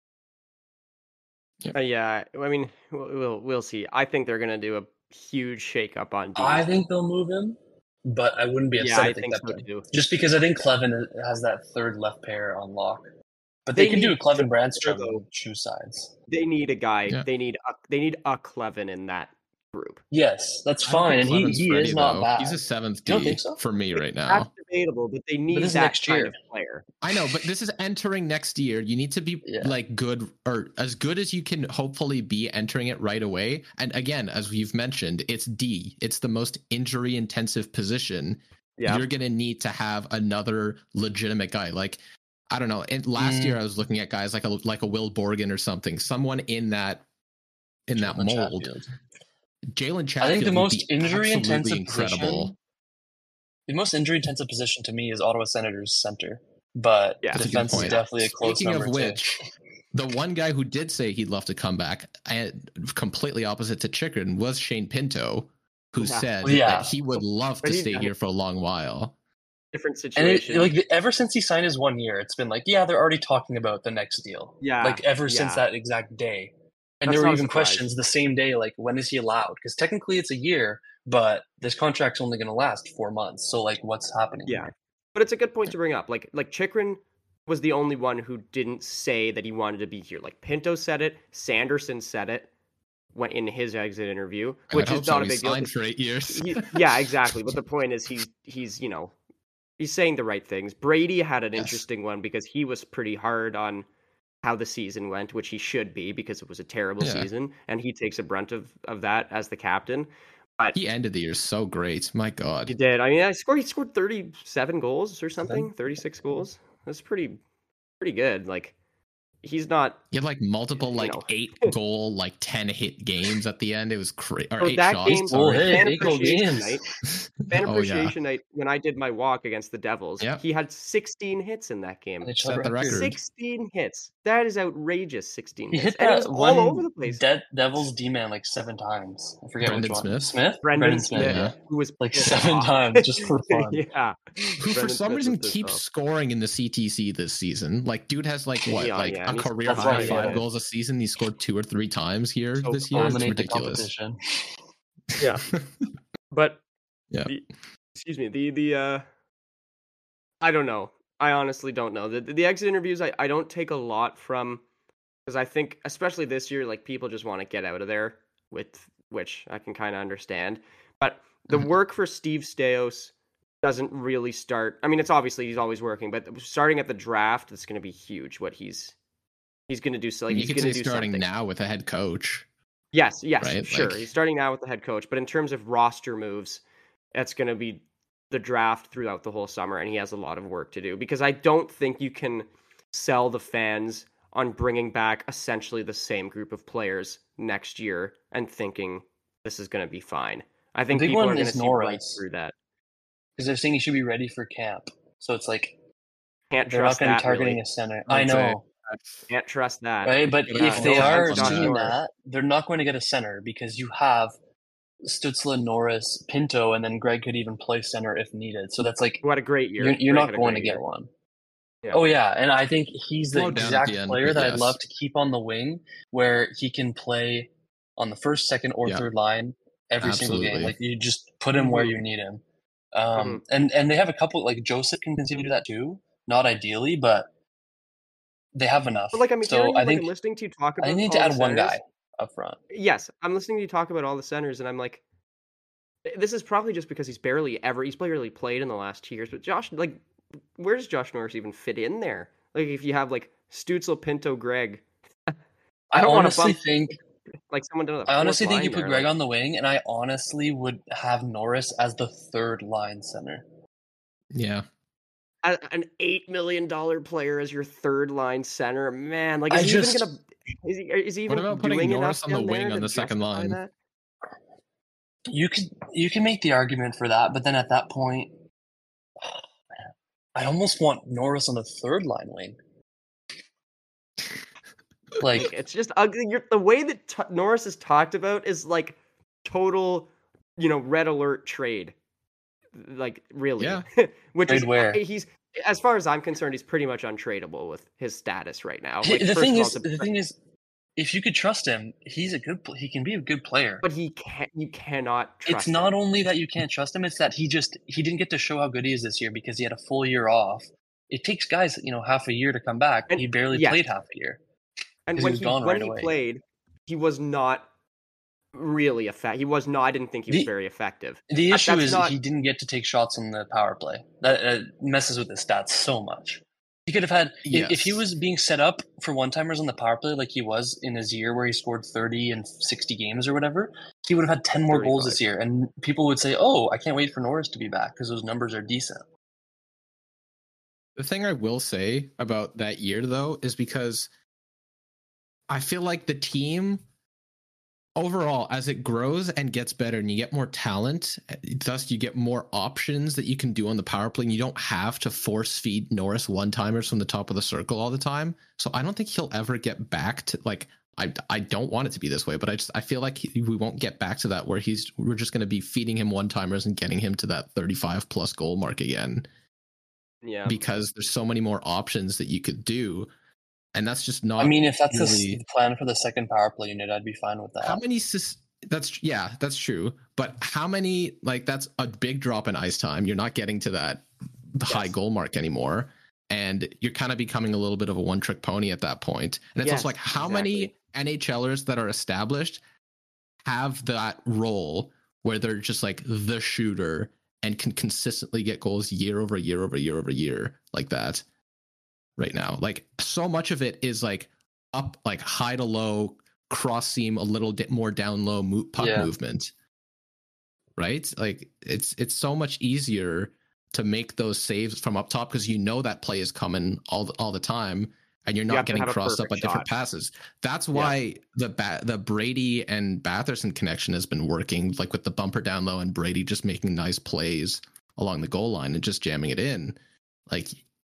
Yeah, I mean, we'll see. I think they're gonna do a huge shakeup on D. I think they'll move him, but I wouldn't be yeah, upset I if they think kept so him. too. Just because I think Clevin has that third left pair on lock. But they can do need Clevin to- Brandstrom though. on two sides. They need a guy. Yeah. They need a Clevin in that group. Yes, that's I don't fine. And think he Cleven's is ready, not though. bad. He's a 7th You don't D think so? for me right That's now. debatable, but they need this is that next kind year. of player. I know, but this is entering next year. You need to be Yeah. like good or as good as you can hopefully be entering it right away. And again, as you've mentioned, it's D. It's the most injury intensive position. Yeah, You're going to need to have another legitimate guy. Like, I don't know. And last year I was looking at guys like a Will Borgen or something, someone in that Jalen mold. Chatfield. Jalen Chatfield I think the would most be injury absolutely intensive incredible. position. The most injury intensive position to me is Ottawa Senators center, but Yeah, That's a good defense is point. definitely a close Speaking number of two. which, the one guy who did say he'd love to come back, and completely opposite to Chychrun, was Shane Pinto, who Yeah. said Yeah. that he would love But to he's stay done here it. for a long while. different And it, situation. like ever since he signed his 1 year, it's been like, yeah, they're already talking about the next deal. Yeah, like ever since yeah. that exact day. And That's there were not a even surprise. questions the same day, like, when is he allowed? Because technically it's a year, but this contract's only going to last 4 months. So, like, what's happening Yeah. here? But it's a good point to bring up. Like Chikrin was the only one who didn't say that he wanted to be here. Like Pinto said it, Sanderson said it when in his exit interview, which is not a big deal. Signed for 8 years. Yeah, exactly. But the point is he's he's saying the right things. Brady had an interesting one because he was pretty hard on how the season went, which he should be because it was a terrible season, and he takes a brunt of that as the captain. But he ended the year so great. My God. He did. I mean, he scored 37 goals or something, 36 goals. That's pretty good. Like, he's not. He had like multiple 8-goal, 10-hit games at the end. It was crazy. Or 8 that shots. game, Fan 8-goal appreciation games. Fan appreciation night when I did my walk against the Devils. Yep. He had 16 hits in that game. They set the record. 16 hits. That is outrageous. 16 He hits. hit And it that was one all over the place. Devils D-man like 7 times. I forget Brendan which one. Smith? Brendan Smith. yeah. Who was Like pissed 7 off. times just for fun. Yeah. Who for Brendan some Smith reason was pissed keeps off. scoring in the CTC this season. Like, dude has a and he's career top high five, 5 yeah. goals a season. He scored 2 or 3 times here So this year. It's Dominate the ridiculous. competition. Yeah. But Yeah. The I don't know. I honestly don't know. The exit interviews I don't take a lot from, because I think especially this year, like, people just want to get out of there, with which I can kind of understand. But the work for Steve Staios doesn't really start. I mean, it's obviously he's always working, but starting at the draft, it's going to be huge. What he's going to do. So, like, you he's could going say to do starting something now with a head coach. Yes, right? Sure. Like, he's starting now with the head coach, but in terms of roster moves, that's going to be the draft throughout the whole summer, and he has a lot of work to do, because I don't think you can sell the fans on bringing back essentially the same group of players next year and thinking this is going to be fine. I think The big people are one going to is see right Norris. through that. Because they're saying he should be ready for camp. So it's like Can't they're not trust going to that. be targeting Really. a center. I'd I know. Can't trust that. Right, but Yeah, if they no are offense on doing that. that, they're not going to get a center, because you have Stützle, Norris, Pinto, and then Greg could even play center if needed. So that's like Who had a great year. you're Greg not had a going to great get year. one. Yeah. Oh yeah, and I think he's the Slow down at exact the end, player but that I'd yes. love to keep on the wing, where he can play on the first, second, or Yeah. third line every single game. Absolutely. Like, you just put him where Mhm. you need him. Mhm. And they have a couple, like Joseph can continue to do that too. Not ideally, but they have enough. But, like, I'm so hearing, I like, think I'm listening to you talk about I need all to the add one centers. guy up front. Yes, I'm listening to you talk about all the centers, and I'm like, this is probably just because he's barely played in the last 2 years. But Josh, like, where does Josh Norris even fit in there? Like, if you have like Stützle, Pinto, Greg, I don't wanna honestly bump think like someone down the I honestly fourth think you line put there, Greg like- on the wing, and I honestly would have Norris as the third line center. Yeah. an $8 million player as your third line center. Man, like, I is he just- even gonna? Is he even What about putting doing Norris enough on the down wing there on to the second justify line? that? You can make the argument for that, but then at that point, I almost want Norris on the third line wing. Like, It's just ugly. The way that Norris is talked about is like total, red alert trade. Like, really, Yeah. Which Trade is where? he's, as far as I'm concerned, he's pretty much untradeable with his status right now. Like, the first thing of all, is, the thing is, if you could trust him, he can be a good player. but you cannot trust. It's not him. only that you can't trust him; it's that he didn't get to show how good he is this year because he had a full year off. It takes guys, half a year to come back. And- He barely yes. played half a year. And 'cause he when was he gone when right he away. played, he was not really effective. He was not. I didn't think he was The- very effective. The issue that's is not- he didn't get to take shots on the power play. That messes with his stats so much. He could have had if he Yes. was being set up for one-timers on the power play like he was in his year where he scored 30 and 60 games or whatever, he would have had 10 more goals 35. this year, and people would say, "Oh, I can't wait for Norris to be back because those numbers are decent." The thing I will say about that year, though, is because I feel like the team overall, as it grows and gets better and you get more talent, thus you get more options that you can do on the power play, and you don't have to force feed Norris one-timers from the top of the circle all the time. So I don't think he'll ever get back to, like, I don't want it to be this way, but I feel like we won't get back to that where we're just going to be feeding him one-timers and getting him to that 35 plus goal mark again. Yeah. Because there's so many more options that you could do. And that's just not. I mean, if that's really... the plan for the second power play unit, I'd be fine with that. How many? That's true. But how many? Like, that's a big drop in ice time. You're not getting to that high goal mark anymore, and you're kind of becoming a little bit of a one-trick pony at that point. And it's also like, how many NHLers that are established have that role where they're just like the shooter and can consistently get goals year over year over year over year like that right now? Like, so much of it is like up, like high to low, cross seam, a little bit more down low puck movement, right? Like, it's so much easier to make those saves from up top because you know that play is coming all the time, and you're not getting crossed up by different passes. That's why the Brady and Batherson connection has been working, like with the bumper down low and Brady just making nice plays along the goal line and just jamming it in. Like,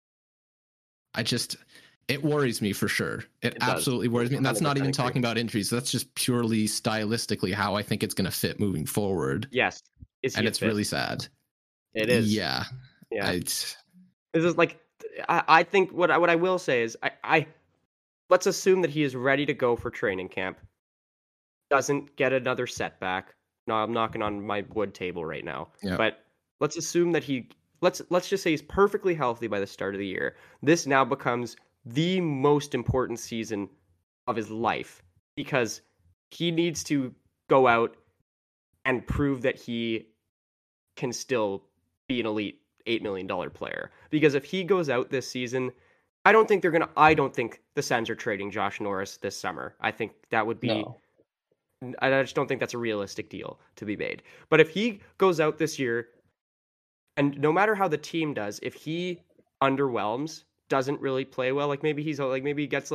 it worries me for sure. It absolutely worries me. And that's not even talking about injuries. That's just purely stylistically how I think it's going to fit moving forward. Yes. And it's really sad. It is. Yeah. This is like, I think what I will say is I let's assume that he is ready to go for training camp. Doesn't get another setback. No, I'm knocking on my wood table right now. Yeah. But let's assume that let's just say he's perfectly healthy by the start of the year. This now becomes the most important season of his life because he needs to go out and prove that he can still be an elite $8 million player. Because if he goes out this season, I don't think the Sens are trading Josh Norris this summer. I think that would be... No. I just don't think that's a realistic deal to be made. But if he goes out this year, and no matter how the team does, if he underwhelms, doesn't really play well, like maybe he gets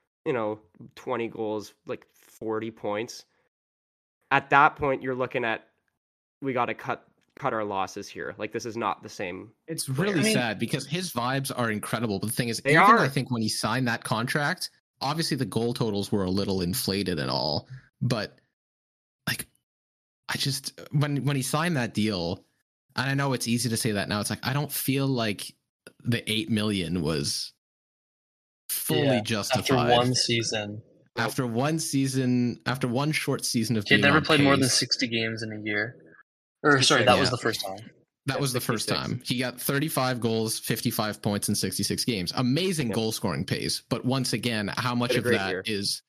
20 goals, like 40 points. At that point, you're looking at, we got to cut our losses here. Like, this is not the same. It's really sad because his vibes are incredible. But the thing is, I think when he signed that contract, obviously the goal totals were a little inflated and all, but like, I just, when he signed that deal, and I know it's easy to say that now, it's like, I don't feel like the $8 million was fully justified. After one short season of being he never played more than 60 games in a year. Or sorry, that was the first time. That was the first time. He got 35 goals, 55 points in 66 games. Amazing goal scoring pace. But once again, how much of that is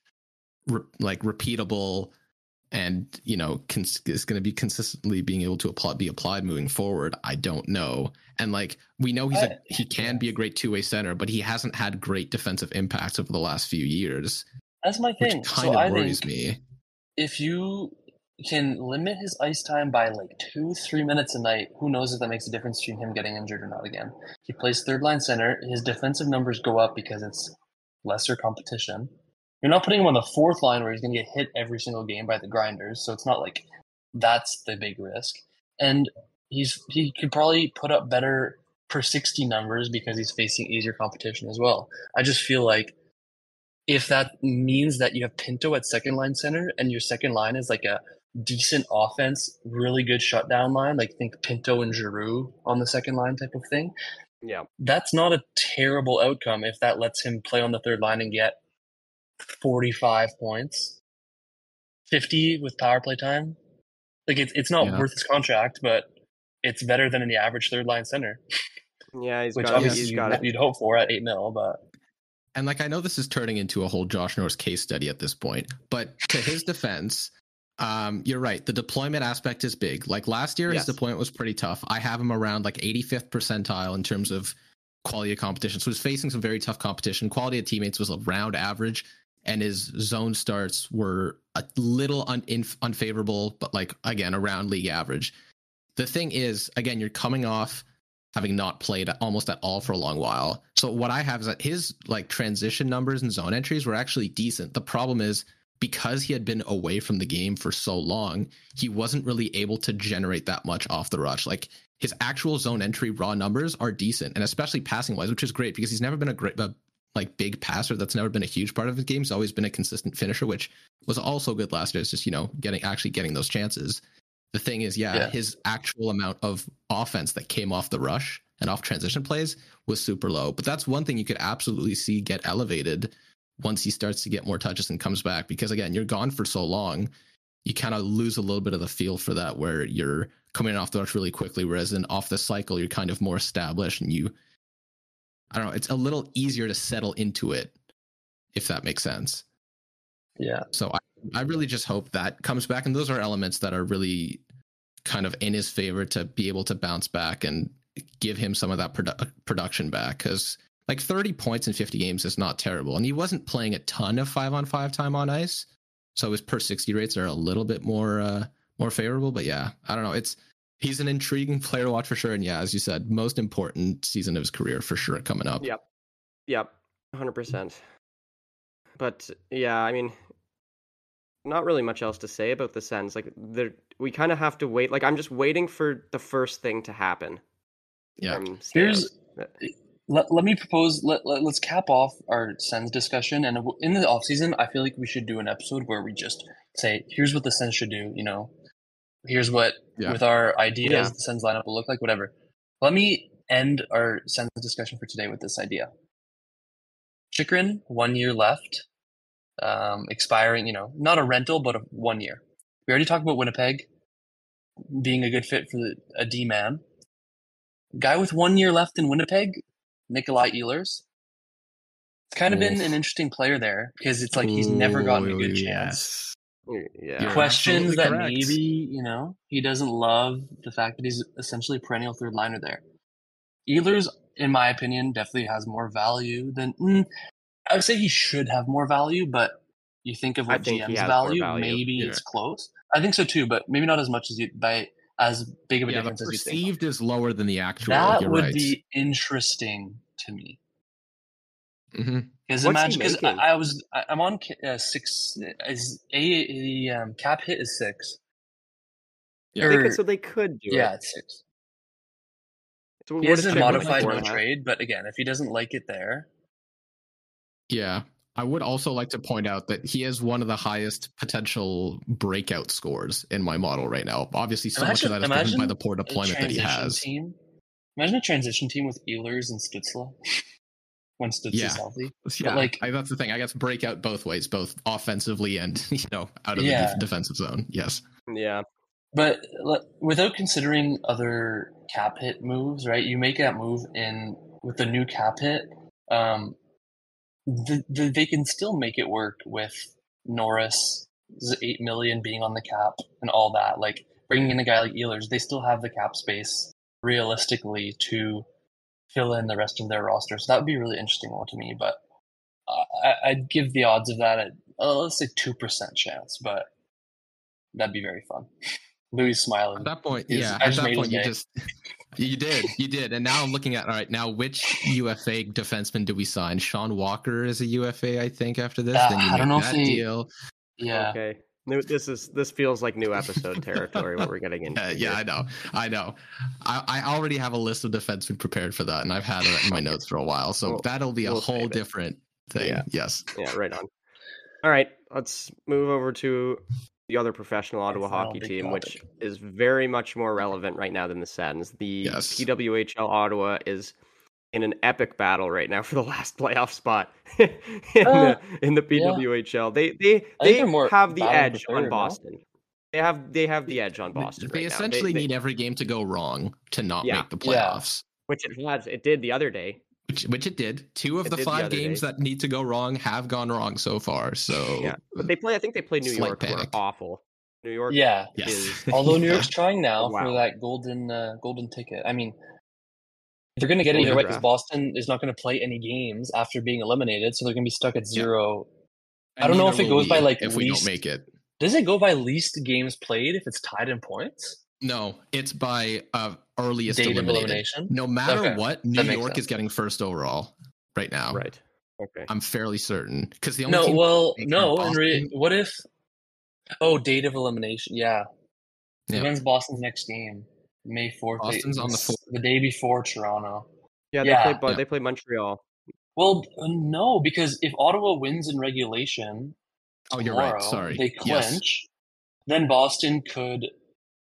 repeatable and, is going to be consistently being able to be applied moving forward? I don't know. And we know he can be a great two-way center, but he hasn't had great defensive impacts over the last few years. That's my thing. Which kind of worries me. If you can limit his ice time by 2-3 minutes a night, who knows if that makes a difference between him getting injured or not again. He plays third line center. His defensive numbers go up because it's lesser competition. You're not putting him on the fourth line where he's going to get hit every single game by the grinders, so it's not like that's the big risk. And he could probably put up better per 60 numbers because he's facing easier competition as well. I just feel like if that means that you have Pinto at second line center and your second line is a decent offense, really good shutdown line, think Pinto and Giroux on the second line type of thing. Yeah. That's not a terrible outcome if that lets him play on the third line and get 45 points, 50 with power play time. It's not worth his contract, but it's better than the average third line center. Yeah, you'd hope for at $8 million, but. And I know this is turning into a whole Josh Norris case study at this point, but to his defense, you're right. The deployment aspect is big. Last year, his deployment was pretty tough. I have him around 85th percentile in terms of quality of competition. So he's facing some very tough competition. Quality of teammates was around average, and his zone starts were a little unfavorable, but again, around league average. The thing is, again, you're coming off having not played almost at all for a long while. So what I have is that his transition numbers and zone entries were actually decent. The problem is, because he had been away from the game for so long, he wasn't really able to generate that much off the rush. His actual zone entry raw numbers are decent, and especially passing wise, which is great because he's never been a big passer. That's never been a huge part of his game. He's always been a consistent finisher, which was also good last year. It's just, getting those chances. The thing is, his actual amount of offense that came off the rush and off transition plays was super low. But that's one thing you could absolutely see get elevated once he starts to get more touches and comes back. Because again, you're gone for so long, you kind of lose a little bit of the feel for that, where you're coming off the rush really quickly, whereas in off the cycle, you're kind of more established and I don't know, it's a little easier to settle into it, if that makes sense. Yeah. So I really just hope that comes back. And those are elements that are really kind of in his favor to be able to bounce back and give him some of that production back. Because like 30 points in 50 games is not terrible. And he wasn't playing a ton of 5-on-5 time on ice. So his per 60 rates are a little bit more favorable. But yeah, I don't know. He's an intriguing player to watch for sure. And yeah, as you said, most important season of his career for sure coming up. Yep. 100%. But yeah, I mean, not really much else to say about the Sens. Like, we kind of have to wait. Like, I'm just waiting for the first thing to happen. Yeah. Let me propose. Let's cap off our Sens discussion, and in the offseason, I feel like we should do an episode where we just say, here's what the Sens should do. You know, here's what with our ideas the Sens lineup will look like. Whatever. Let me end our Sens discussion for today with this idea. Chychrun, 1 year left, expiring. You know, not a rental, but a 1 year. We already talked about Winnipeg being a good fit for a D-man. Guy with 1 year left in Winnipeg, Nikolai Ehlers. It's kind of been an interesting player there because it's like he's never gotten a good chance. Yeah. Questions that maybe, you know, he doesn't love the fact that he's essentially a perennial third liner there. Ehlers, in my opinion, definitely has more value than I would say he should have more value, but you think of what GM's value, maybe it's close. I think so too, but maybe not as much as big of a difference as you think. Perceived is lower than the actual. That would be interesting to me. Because imagine, because I'm on 6. The cap hit is 6. Yeah, so they could do it. Yeah, it's 6. So he hasn't modified no trade, but again, if he doesn't like it there. Yeah. I would also like to point out that he has one of the highest potential breakout scores in my model right now. Obviously, so much of that is driven by the poor deployment that he has. Imagine a transition team with Ehlers and Stützle when Stützle's healthy. Yeah, like, that's the thing. I guess breakout both ways, both offensively and out of the defensive zone. Yes. Yeah. But without considering other cap hit moves, right? You make that move with the new cap hit. They can still make it work with Norris, $8 million being on the cap and all that. Like bringing in a guy like Ehlers, they still have the cap space realistically to fill in the rest of their roster. So that would be a really interesting one to me. But I'd give the odds of that at let's say 2% chance, but that'd be very fun. Louis smiling. At that point, you did. And now I'm looking at, all right, now which UFA defenseman do we sign? Sean Walker is a UFA, I think, after this. Then you make that deal. Yeah. Okay. This feels like new episode territory, what we're getting into. Yeah, I know. I already have a list of defensemen prepared for that, and I've had it in my notes for a while. So that'll be a whole different thing. Yeah. Yes. Yeah, right on. All right, let's move over to the other professional Ottawa hockey team, which is very much more relevant right now than the Sens. The PWHL Ottawa is in an epic battle right now for the last playoff spot in the PWHL. They have the edge on Boston. No? They have the edge on Boston. They essentially need every game to go wrong to not make the playoffs. Which it did the other day. Which it did. 2 of the 5 games that need to go wrong have gone wrong so far. So yeah, but I think they play New York, who are awful. New York, although New York's trying now for that golden ticket. I mean, they're going to get it either way because Boston is not going to play any games after being eliminated, so they're going to be stuck at 0. I don't know if it goes by if we don't make it. Does it go by least games played if it's tied in points? No, it's by earliest elimination. No matter what, New York is getting first overall right now. Right. Okay. I'm fairly certain because the only what if? Oh, date of elimination. Yeah. When's Boston's next game? May 4th. Boston's on the 4th. The day before Toronto. Yeah, they play Montreal. Well, no, because if Ottawa wins in regulation, you're right. Sorry, they clinch. Then Boston could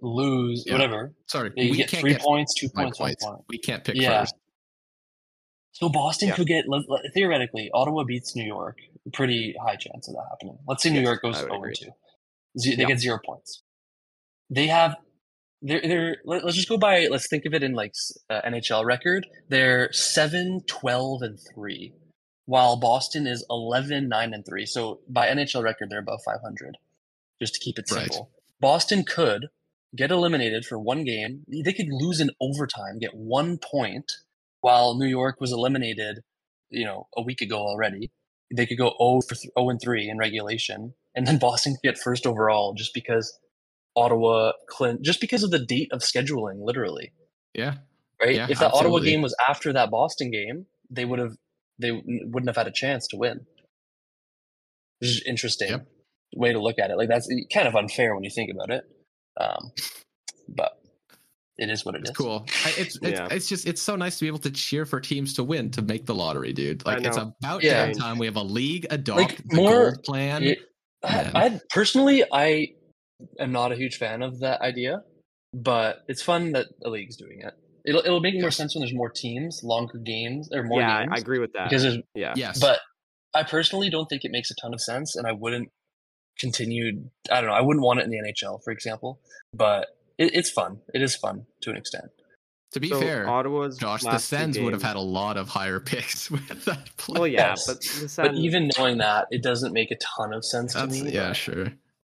lose, whatever. Sorry, You we get can't 3 get points, 2 my points, 1 points. point. We can't pick Yeah. first. So Boston could get, theoretically, Ottawa beats New York. Pretty high chance of that happening. Let's say New Yes, York goes I would 0-2. agree. They get 0 points. They have, let's just go by, let's think of it in like NHL record. They're 7-12-3, while Boston is 11-9-3. So by NHL record, they're above 500, just to keep it simple. Right. Boston could get eliminated for one game. They could lose in overtime, get 1 point, while New York was eliminated, a week ago already. They could go 0-3 in regulation, and then Boston could get first overall just because Ottawa, just because of the date of scheduling, literally. Yeah. Right. Yeah, if that Ottawa absolutely. game was after that Boston game, they wouldn't have had a chance to win. Which is interesting way to look at it. Like, that's kind of unfair when you think about it. But it is what it is. It's cool. It's so nice to be able to cheer for teams to win, to make the lottery, dude. Like, it's about damn time we have a league adopt the gold plan. I personally, I am not a huge fan of that idea, but it's fun that the league's doing it. It'll make more sense when there's more teams, longer games, or more games. I agree with that. Because yes. But I personally don't think it makes a ton of sense, and I wouldn't continue. I don't know. I wouldn't want it in the NHL, for example. But it's fun. It is fun to an extent. To be fair, Ottawa's Josh, the Sens would have had a lot of higher picks with that play. Well, yeah, Yes. but the Sens, But even knowing that, it doesn't make a ton of sense to me. Yeah, sure.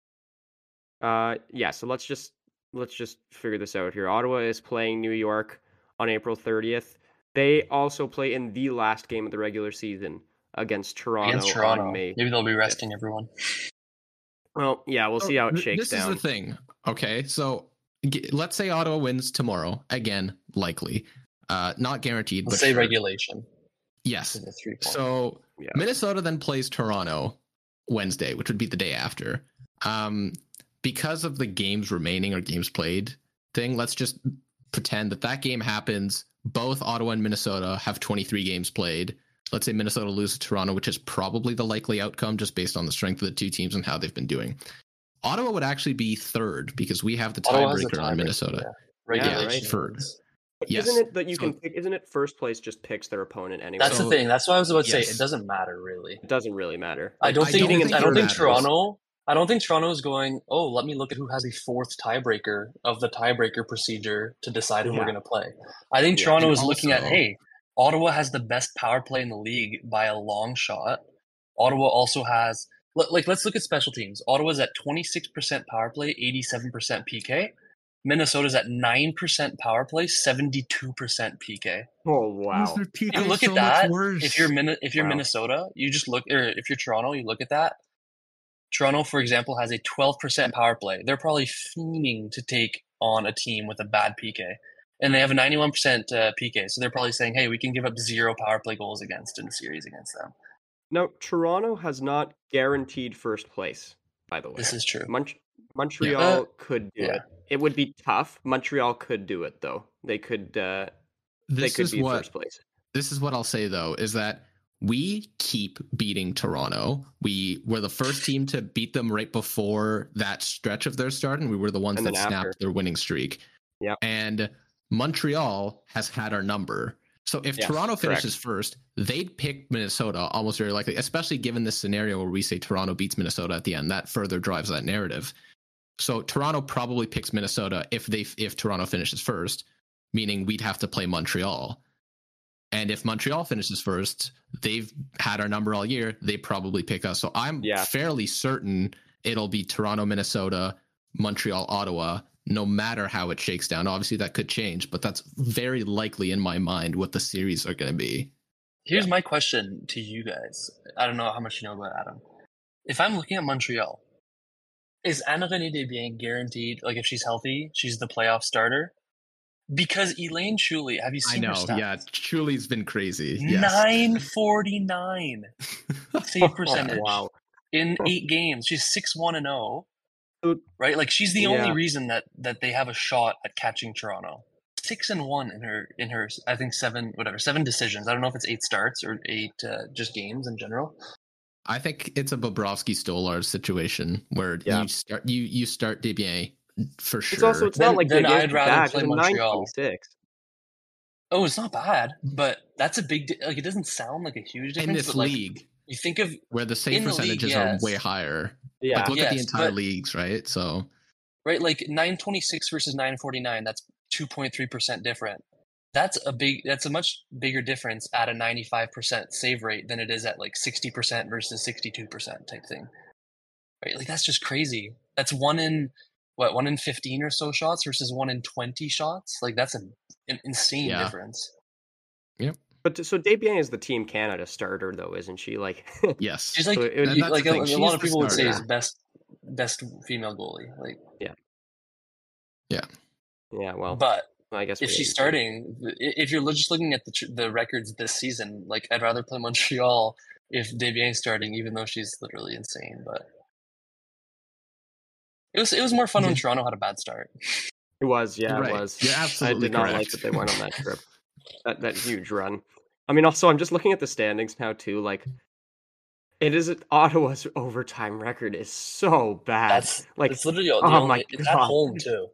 So let's just figure this out here. Ottawa is playing New York on April 30th. They also play in the last game of the regular season against Toronto. On May. Maybe they'll be resting everyone. Well, yeah, we'll see how it shakes down. This is the thing. Okay, so let's say Ottawa wins tomorrow. Again, likely. Not guaranteed. Let's but say sure. regulation. Yes. 3 points. So Minnesota then plays Toronto Wednesday, which would be the day after. Because of the games remaining or games played thing, let's just pretend that game happens. Both Ottawa and Minnesota have 23 games played. Let's say Minnesota loses to Toronto, which is probably the likely outcome just based on the strength of the two teams and how they've been doing. Ottawa would actually be third because we have the tiebreaker on Minnesota. Yes. Isn't it that you can pick? Isn't it first place just picks their opponent anyway? That's the thing. That's why I was about to say it doesn't matter really. It doesn't really matter. I don't think Toronto. I don't think Toronto is going, oh, let me look at who has the fourth tiebreaker of the tiebreaker procedure to decide who we're going to play. I think Toronto is looking at, hey, Ottawa has the best power play in the league by a long shot. Ottawa also has, let's look at special teams. Ottawa's at 26% power play, 87% PK. Minnesota's at 9% power play, 72% PK. Oh, wow. You look at that. If you're Minnesota, you just look, or if you're Toronto, you look at that. Toronto, for example, has a 12% power play. They're probably fiending to take on a team with a bad PK. And they have a 91% PK. So they're probably saying, hey, we can give up 0 power play goals against in a series against them. Now, Toronto has not guaranteed first place, by the way. This is true. Montreal could do it. It would be tough. Montreal could do it, though. They could be first place. This is what I'll say, though, is that we keep beating Toronto. We were the first team to beat them right before that stretch of their start, and we were the ones that snapped their winning streak. Yeah. And Montreal has had our number. So if Toronto finishes first, they'd pick Minnesota almost very likely, especially given this scenario where we say Toronto beats Minnesota at the end. That further drives that narrative. So Toronto probably picks Minnesota if Toronto finishes first, meaning we'd have to play Montreal. And if Montreal finishes first, they've had our number all year. They probably pick us. So I'm fairly certain it'll be Toronto, Minnesota, Montreal, Ottawa, no matter how it shakes down. Obviously, that could change, but that's very likely in my mind what the series are going to be. Here's my question to you guys. I don't know how much you know about Adam. If I'm looking at Montreal, is Anna-Renée Desbiens guaranteed, like if she's healthy, she's the playoff starter? Because Elaine Chuli, have you seen her stats? Yeah, Chuli's been crazy. Yes. 949 save percentage in 8 games. She's 6-1-0, right? Like she's the only reason that they have a shot at catching Toronto. 6-1 in her I think 7 decisions. I don't know if it's 8 starts or 8 just games in general. I think it's a Bobrovsky-Stolarz situation where you start Desbiens for It's sure. not like then the game's I'd rather bad. play It's a Montreal. 9-26. Oh, it's not bad, but that's a big like it doesn't sound like a huge difference. In this but like league, you think of where the save in the league, percentages are way higher. Yeah. Like, look at the Yes, entire but- leagues, right? So right, like 926 versus 949. That's 2.3% different. That's a much bigger difference at a 95% save rate than it is at like 60% versus 62% type thing. Right? Like that's just crazy. That's 1 in 15 or so shots versus 1 in 20 shots. Like that's an insane Yeah. difference. But so Desbiens is the Team Canada starter, though, isn't she? Like, yes, She's like, So it- And that's like the thing. a She's lot of the people would say starter. is best female goalie. Like, yeah, well, but I guess if we she's didn't. starting, if you're just looking at the records this season, like I'd rather play Montreal if Desbiens starting, even though she's literally insane. But it was more fun when Toronto had a bad start. It was, yeah, Right. it was. You're absolutely I did not like correct. that they went on that trip. that huge run. I mean, also, I'm just looking at the standings now too. Like, it is Ottawa's overtime record is so bad. That's like it's literally the oh only. my It's at God. home too.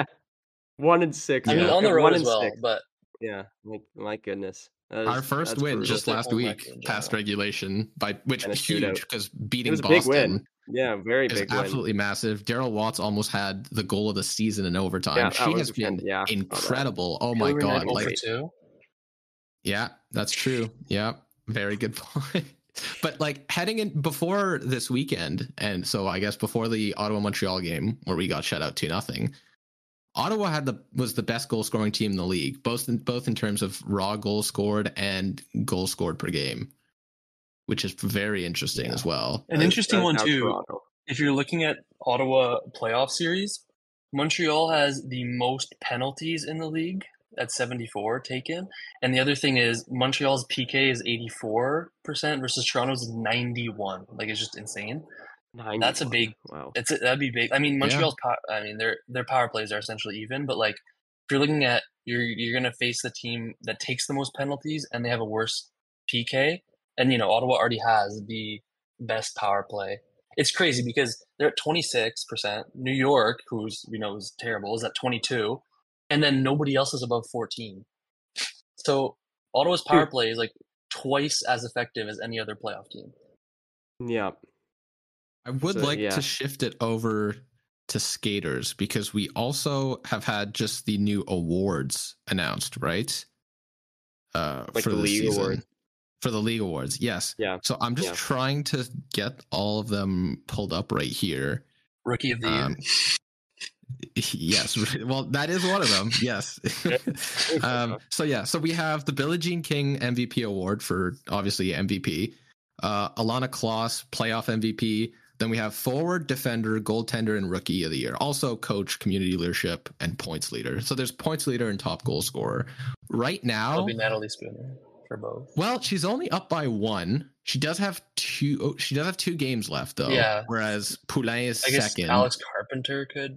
1-6. I mean, Yeah. on the road 1 as and well, 6. but Yeah, like my goodness. Our first that's win brutal. just Their last home week, record in past general. regulation, by which And a huge shootout. because It beating was a big Boston win. Yeah, very is big win. absolutely massive. Daryl Watts almost had the goal of the season in overtime. Yeah, that She was has been yeah, incredible. Oh my Hillary God! Knight Like, over 2. yeah, that's true. Yeah, very good point. But like heading in before this weekend, and so I guess before the Ottawa Montreal game where we got shut out 2-0, Ottawa was the best goal scoring team in the league, both in terms of raw goals scored and goals scored per game, which is very interesting as well. An interesting one That's too. Toronto. If you're looking at Ottawa playoff series, Montreal has the most penalties in the league at 74 taken. And the other thing is Montreal's PK is 84% versus Toronto's is 91. Like it's just insane. 91. That's a big. Wow. That'd be big. I mean, Montreal's. Their power plays are essentially even. But like, if you're looking at you're gonna face the team that takes the most penalties and they have a worse PK. And Ottawa already has the best power play. It's crazy because they're at 26%. New York, who's is terrible, is at 22, and then nobody else is above 14. So Ottawa's power play is like twice as effective as any other playoff team. Yeah. I would So, like yeah. to shift it over to skaters because we also have had just the new awards announced, right? Like for the this league season. awards. For the league awards, yes. Yeah. So I'm just Yeah. trying to get all of them pulled up right here. Rookie of the year. Yes. Well, that is one of them. Yes. So we have the Billie Jean King MVP award for obviously MVP. Alana Kloss playoff MVP. Then we have forward, defender, goaltender, and rookie of the year. Also coach, community leadership, and points leader. So there's points leader and top goal scorer. Right now, It'll be Natalie Spooner for both. well, she's only up by 1. She does have 2. She does have 2 games left though. Yeah. Whereas Poulin is I guess second. Alex Carpenter could.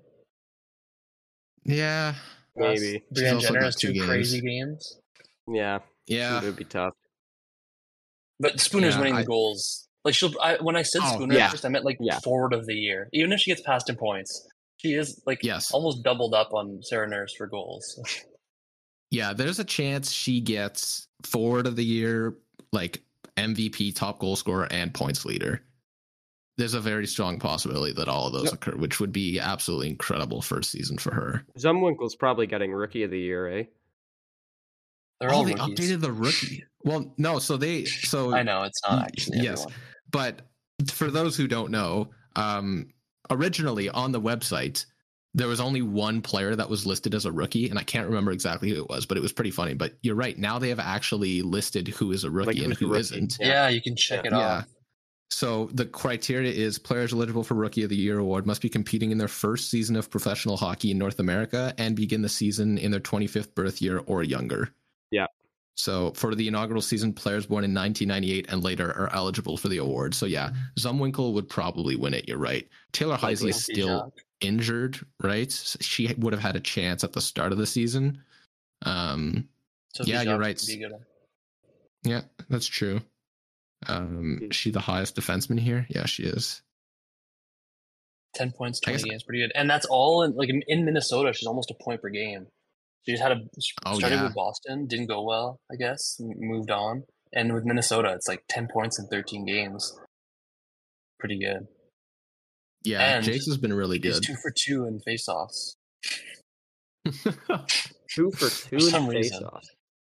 Yeah. Maybe. She's Brianne also Jenner got has 2 2 crazy games. Yeah. Yeah. It would be tough. But Spooner's Yeah, winning the goals. Like when I said Oh, Spooner yeah. at first, I meant like Yeah. forward of the year. Even if she gets passed in points, she is like Yes. almost doubled up on Sarah Nurse for goals. Yeah, there's a chance she gets forward of the year, like MVP, top goal scorer, and points leader. There's a very strong possibility that all of those occur, which would be absolutely incredible first season for her. Zumwinkle's probably getting rookie of the year, eh? They're all they rookies. updated the rookie. Well, no, so I know it's not actually yes, everyone. but for those who don't know, originally on the website there was only one player that was listed as a rookie, and I can't remember exactly who it was, but it was pretty funny. But you're right, now they have actually listed who is a rookie and who's the who rookie. isn't. Yeah, you can check it Yeah. off. So the criteria is players eligible for Rookie of the Year award must be competing in their first season of professional hockey in North America and begin the season in their 25th birth year or younger. Yeah. So for the inaugural season, players born in 1998 and later are eligible for the award. So yeah, Zumwinkle would probably win it. You're right. Taylor Heisey is still injured, right? She would have had a chance at the start of the season. So Yeah, you're right. would be a good one. Yeah, that's true. Is she the highest defenseman here? Yeah, she is. 10 points, 20 games, pretty good. And that's all in Minnesota. She's almost a point per game. She just started with Boston, didn't go well, I guess, moved on. And with Minnesota, it's like 10 points in 13 games. Pretty good. Yeah, and Jace has been really good. He's 2 for 2 in faceoffs. 2 for 2 in faceoffs.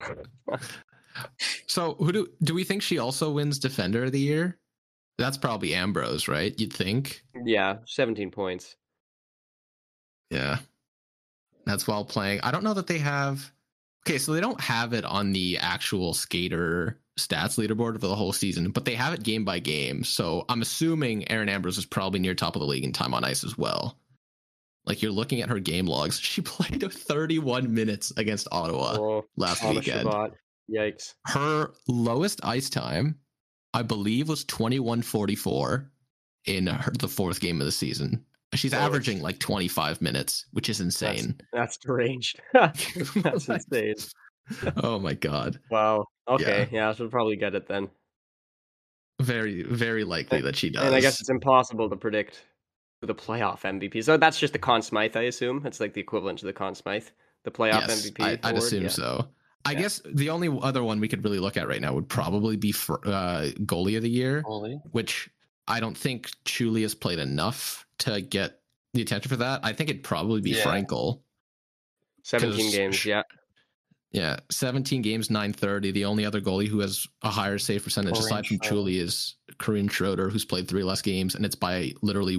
So who do we think she also wins Defender of the Year? That's probably Ambrose, right? You'd think. Yeah, 17 points. Yeah. That's while playing. I don't know that they have... Okay, so they don't have it on the actual skater stats leaderboard for the whole season, but they have it game by game. So I'm assuming Erin Ambrose is probably near top of the league in time on ice as well. Like, you're looking at her game logs. She played 31 minutes against Ottawa last weekend. Shabbat. Yikes. Her lowest ice time, I believe, was 21:44 in the fourth game of the season. She's averaging like 25 minutes, which is insane. That's deranged. That's insane. Oh my God. Wow. Okay. Yeah, she'll probably get it then. Very, very likely that she does. And I guess it's impossible to predict the playoff MVP. So that's just the Conn Smythe, I assume. It's like the equivalent to the Conn Smythe, the playoff MVP. I'd assume so. I guess the only other one we could really look at right now would probably be goalie of the year, which I don't think Chuli has played enough to get the attention for that. I think it'd probably be Frankel. 17 games, yeah. Yeah, 17 games, 930. The only other goalie who has a higher save percentage aside from Chuli is Corinne Schroeder, who's played 3 less games, and it's by literally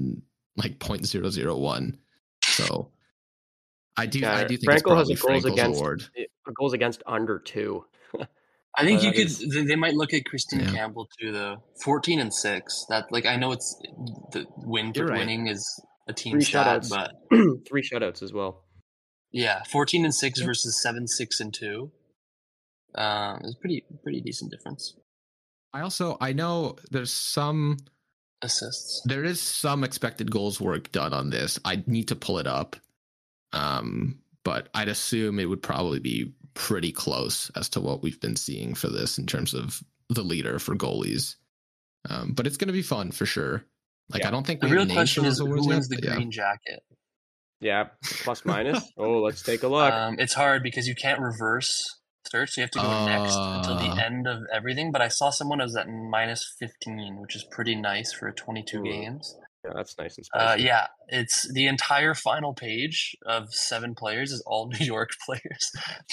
0.001. So I do think Frankel it's probably has goals Frankel's award. Goals against under 2. I think they might look at Christine Campbell too, though. 14 and 6. That I know it's the winning is a team stat, but 3 shutouts as well. Yeah, 14 and 6 versus 7, 6 and 2. It's pretty decent difference. I know there's some assists. There is some expected goals work done on this. I need to pull it up. But I'd assume it would probably be pretty close as to what we've been seeing for this in terms of the leader for goalies. But it's going to be fun for sure. I don't think the real question is who wins the green jacket. Yeah, plus minus. Let's take a look. It's hard because you can't reverse search. So you have to go next until the end of everything. But I saw someone was at minus 15, which is pretty nice for 22 games. Yeah, that's nice and spicy. It's the entire final page of 7 players is all New York players.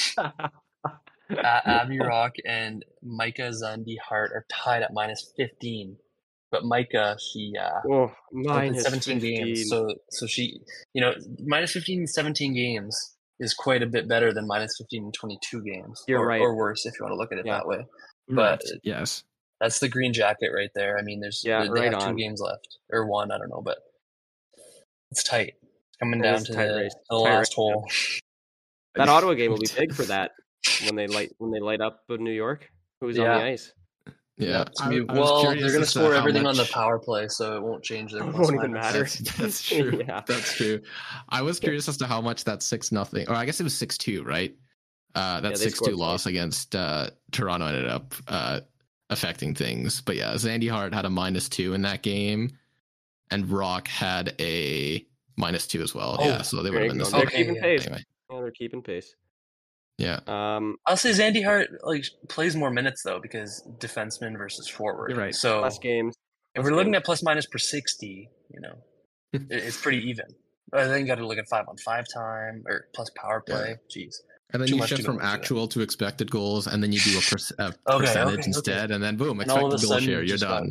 Abby Rock and Micah Zandi Hart are tied at minus 15. But Micah, she minus 17 15 games. So she, minus 15 in 17 games is quite a bit better than minus 15 in 22 games. You're right. Or worse if you want to look at it that way. But yes. That's the green jacket right there. I mean, they have 2 games left. Or 1, I don't know, but it's tight. It's coming down to the last hole. That Ottawa game will be big for that when they light up New York. Who's on the ice? Yeah. They're going to score everything on the power play, so it won't change their It won't even matter. That's true. That's true. I was curious as to how much that 6-0, or I guess it was 6-2, right? That 6-2 loss against Toronto ended up affecting things. But yeah, Zandi Hart had a -2 in that game, and Rock had a -2 as well. So they would have been the same. They're keeping pace. Anyway. Yeah, they're keeping pace. Yeah. I'll say Zandi Hart plays more minutes though because defenseman versus forward. You're right. So less games. If we're looking at plus minus per 60, it's pretty even. I think you got to look at 5-on-5 time or plus power play. Yeah. Jeez. And then you shift from actual to expected goals, and then you do a percentage instead, and then boom, expected goal share. You're done.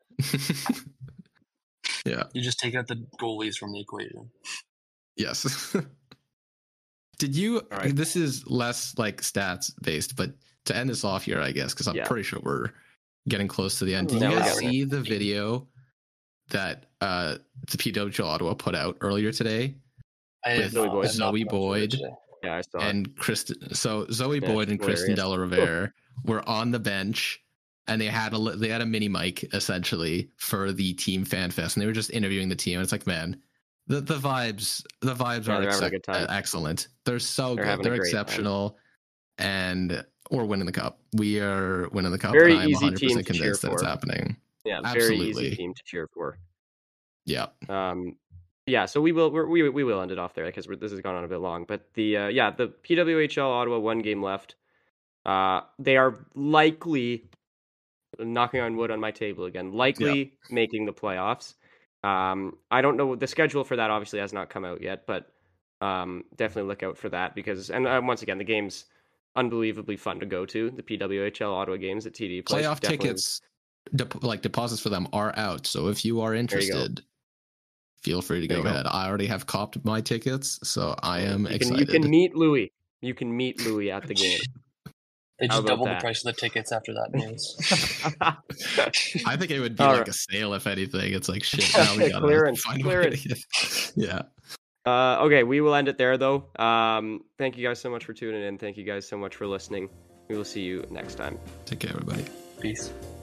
Yeah. You just take out the goalies from the equation. Yes. Did you? Right. This is less stats based, but to end this off here, I guess, because I'm pretty sure we're getting close to the end. Did you guys see the video that the PWHL Ottawa put out earlier today with Zoe Boyd? Yeah, I saw and Kristen. So Zoe Boyd and Kristen De La Rovere were on the bench, and they had a mini mic essentially for the team fan fest, and they were just interviewing the team. And it's like, man. The vibes are excellent. They're so good. They're exceptional, and we're winning the cup. We are winning the cup. Very and I'm easy 100% team to convinced cheer that it's for. happening. Yeah, absolutely. Very easy team to cheer for. Yeah. Yeah, so we will end it off there because this has gone on a bit long. But the PWHL Ottawa, 1 game left. They are likely, knocking on wood on my table again, making the playoffs. I don't know, the schedule for that obviously has not come out yet, but definitely look out for that because, and once again, the game's unbelievably fun to go to. The PWHL Ottawa games at TD Place. Playoff tickets, deposits for them are out. So if you are interested, feel free to go ahead. I already have copped my tickets, so I am excited. You can meet Louis. You can meet Louis at the game. They just doubled the price of the tickets after that news. I think it would be a sale, if anything. It's like, shit, now we gotta clearance. Yeah. Okay, we will end it there, though. Thank you guys so much for tuning in. Thank you guys so much for listening. We will see you next time. Take care, everybody. Peace.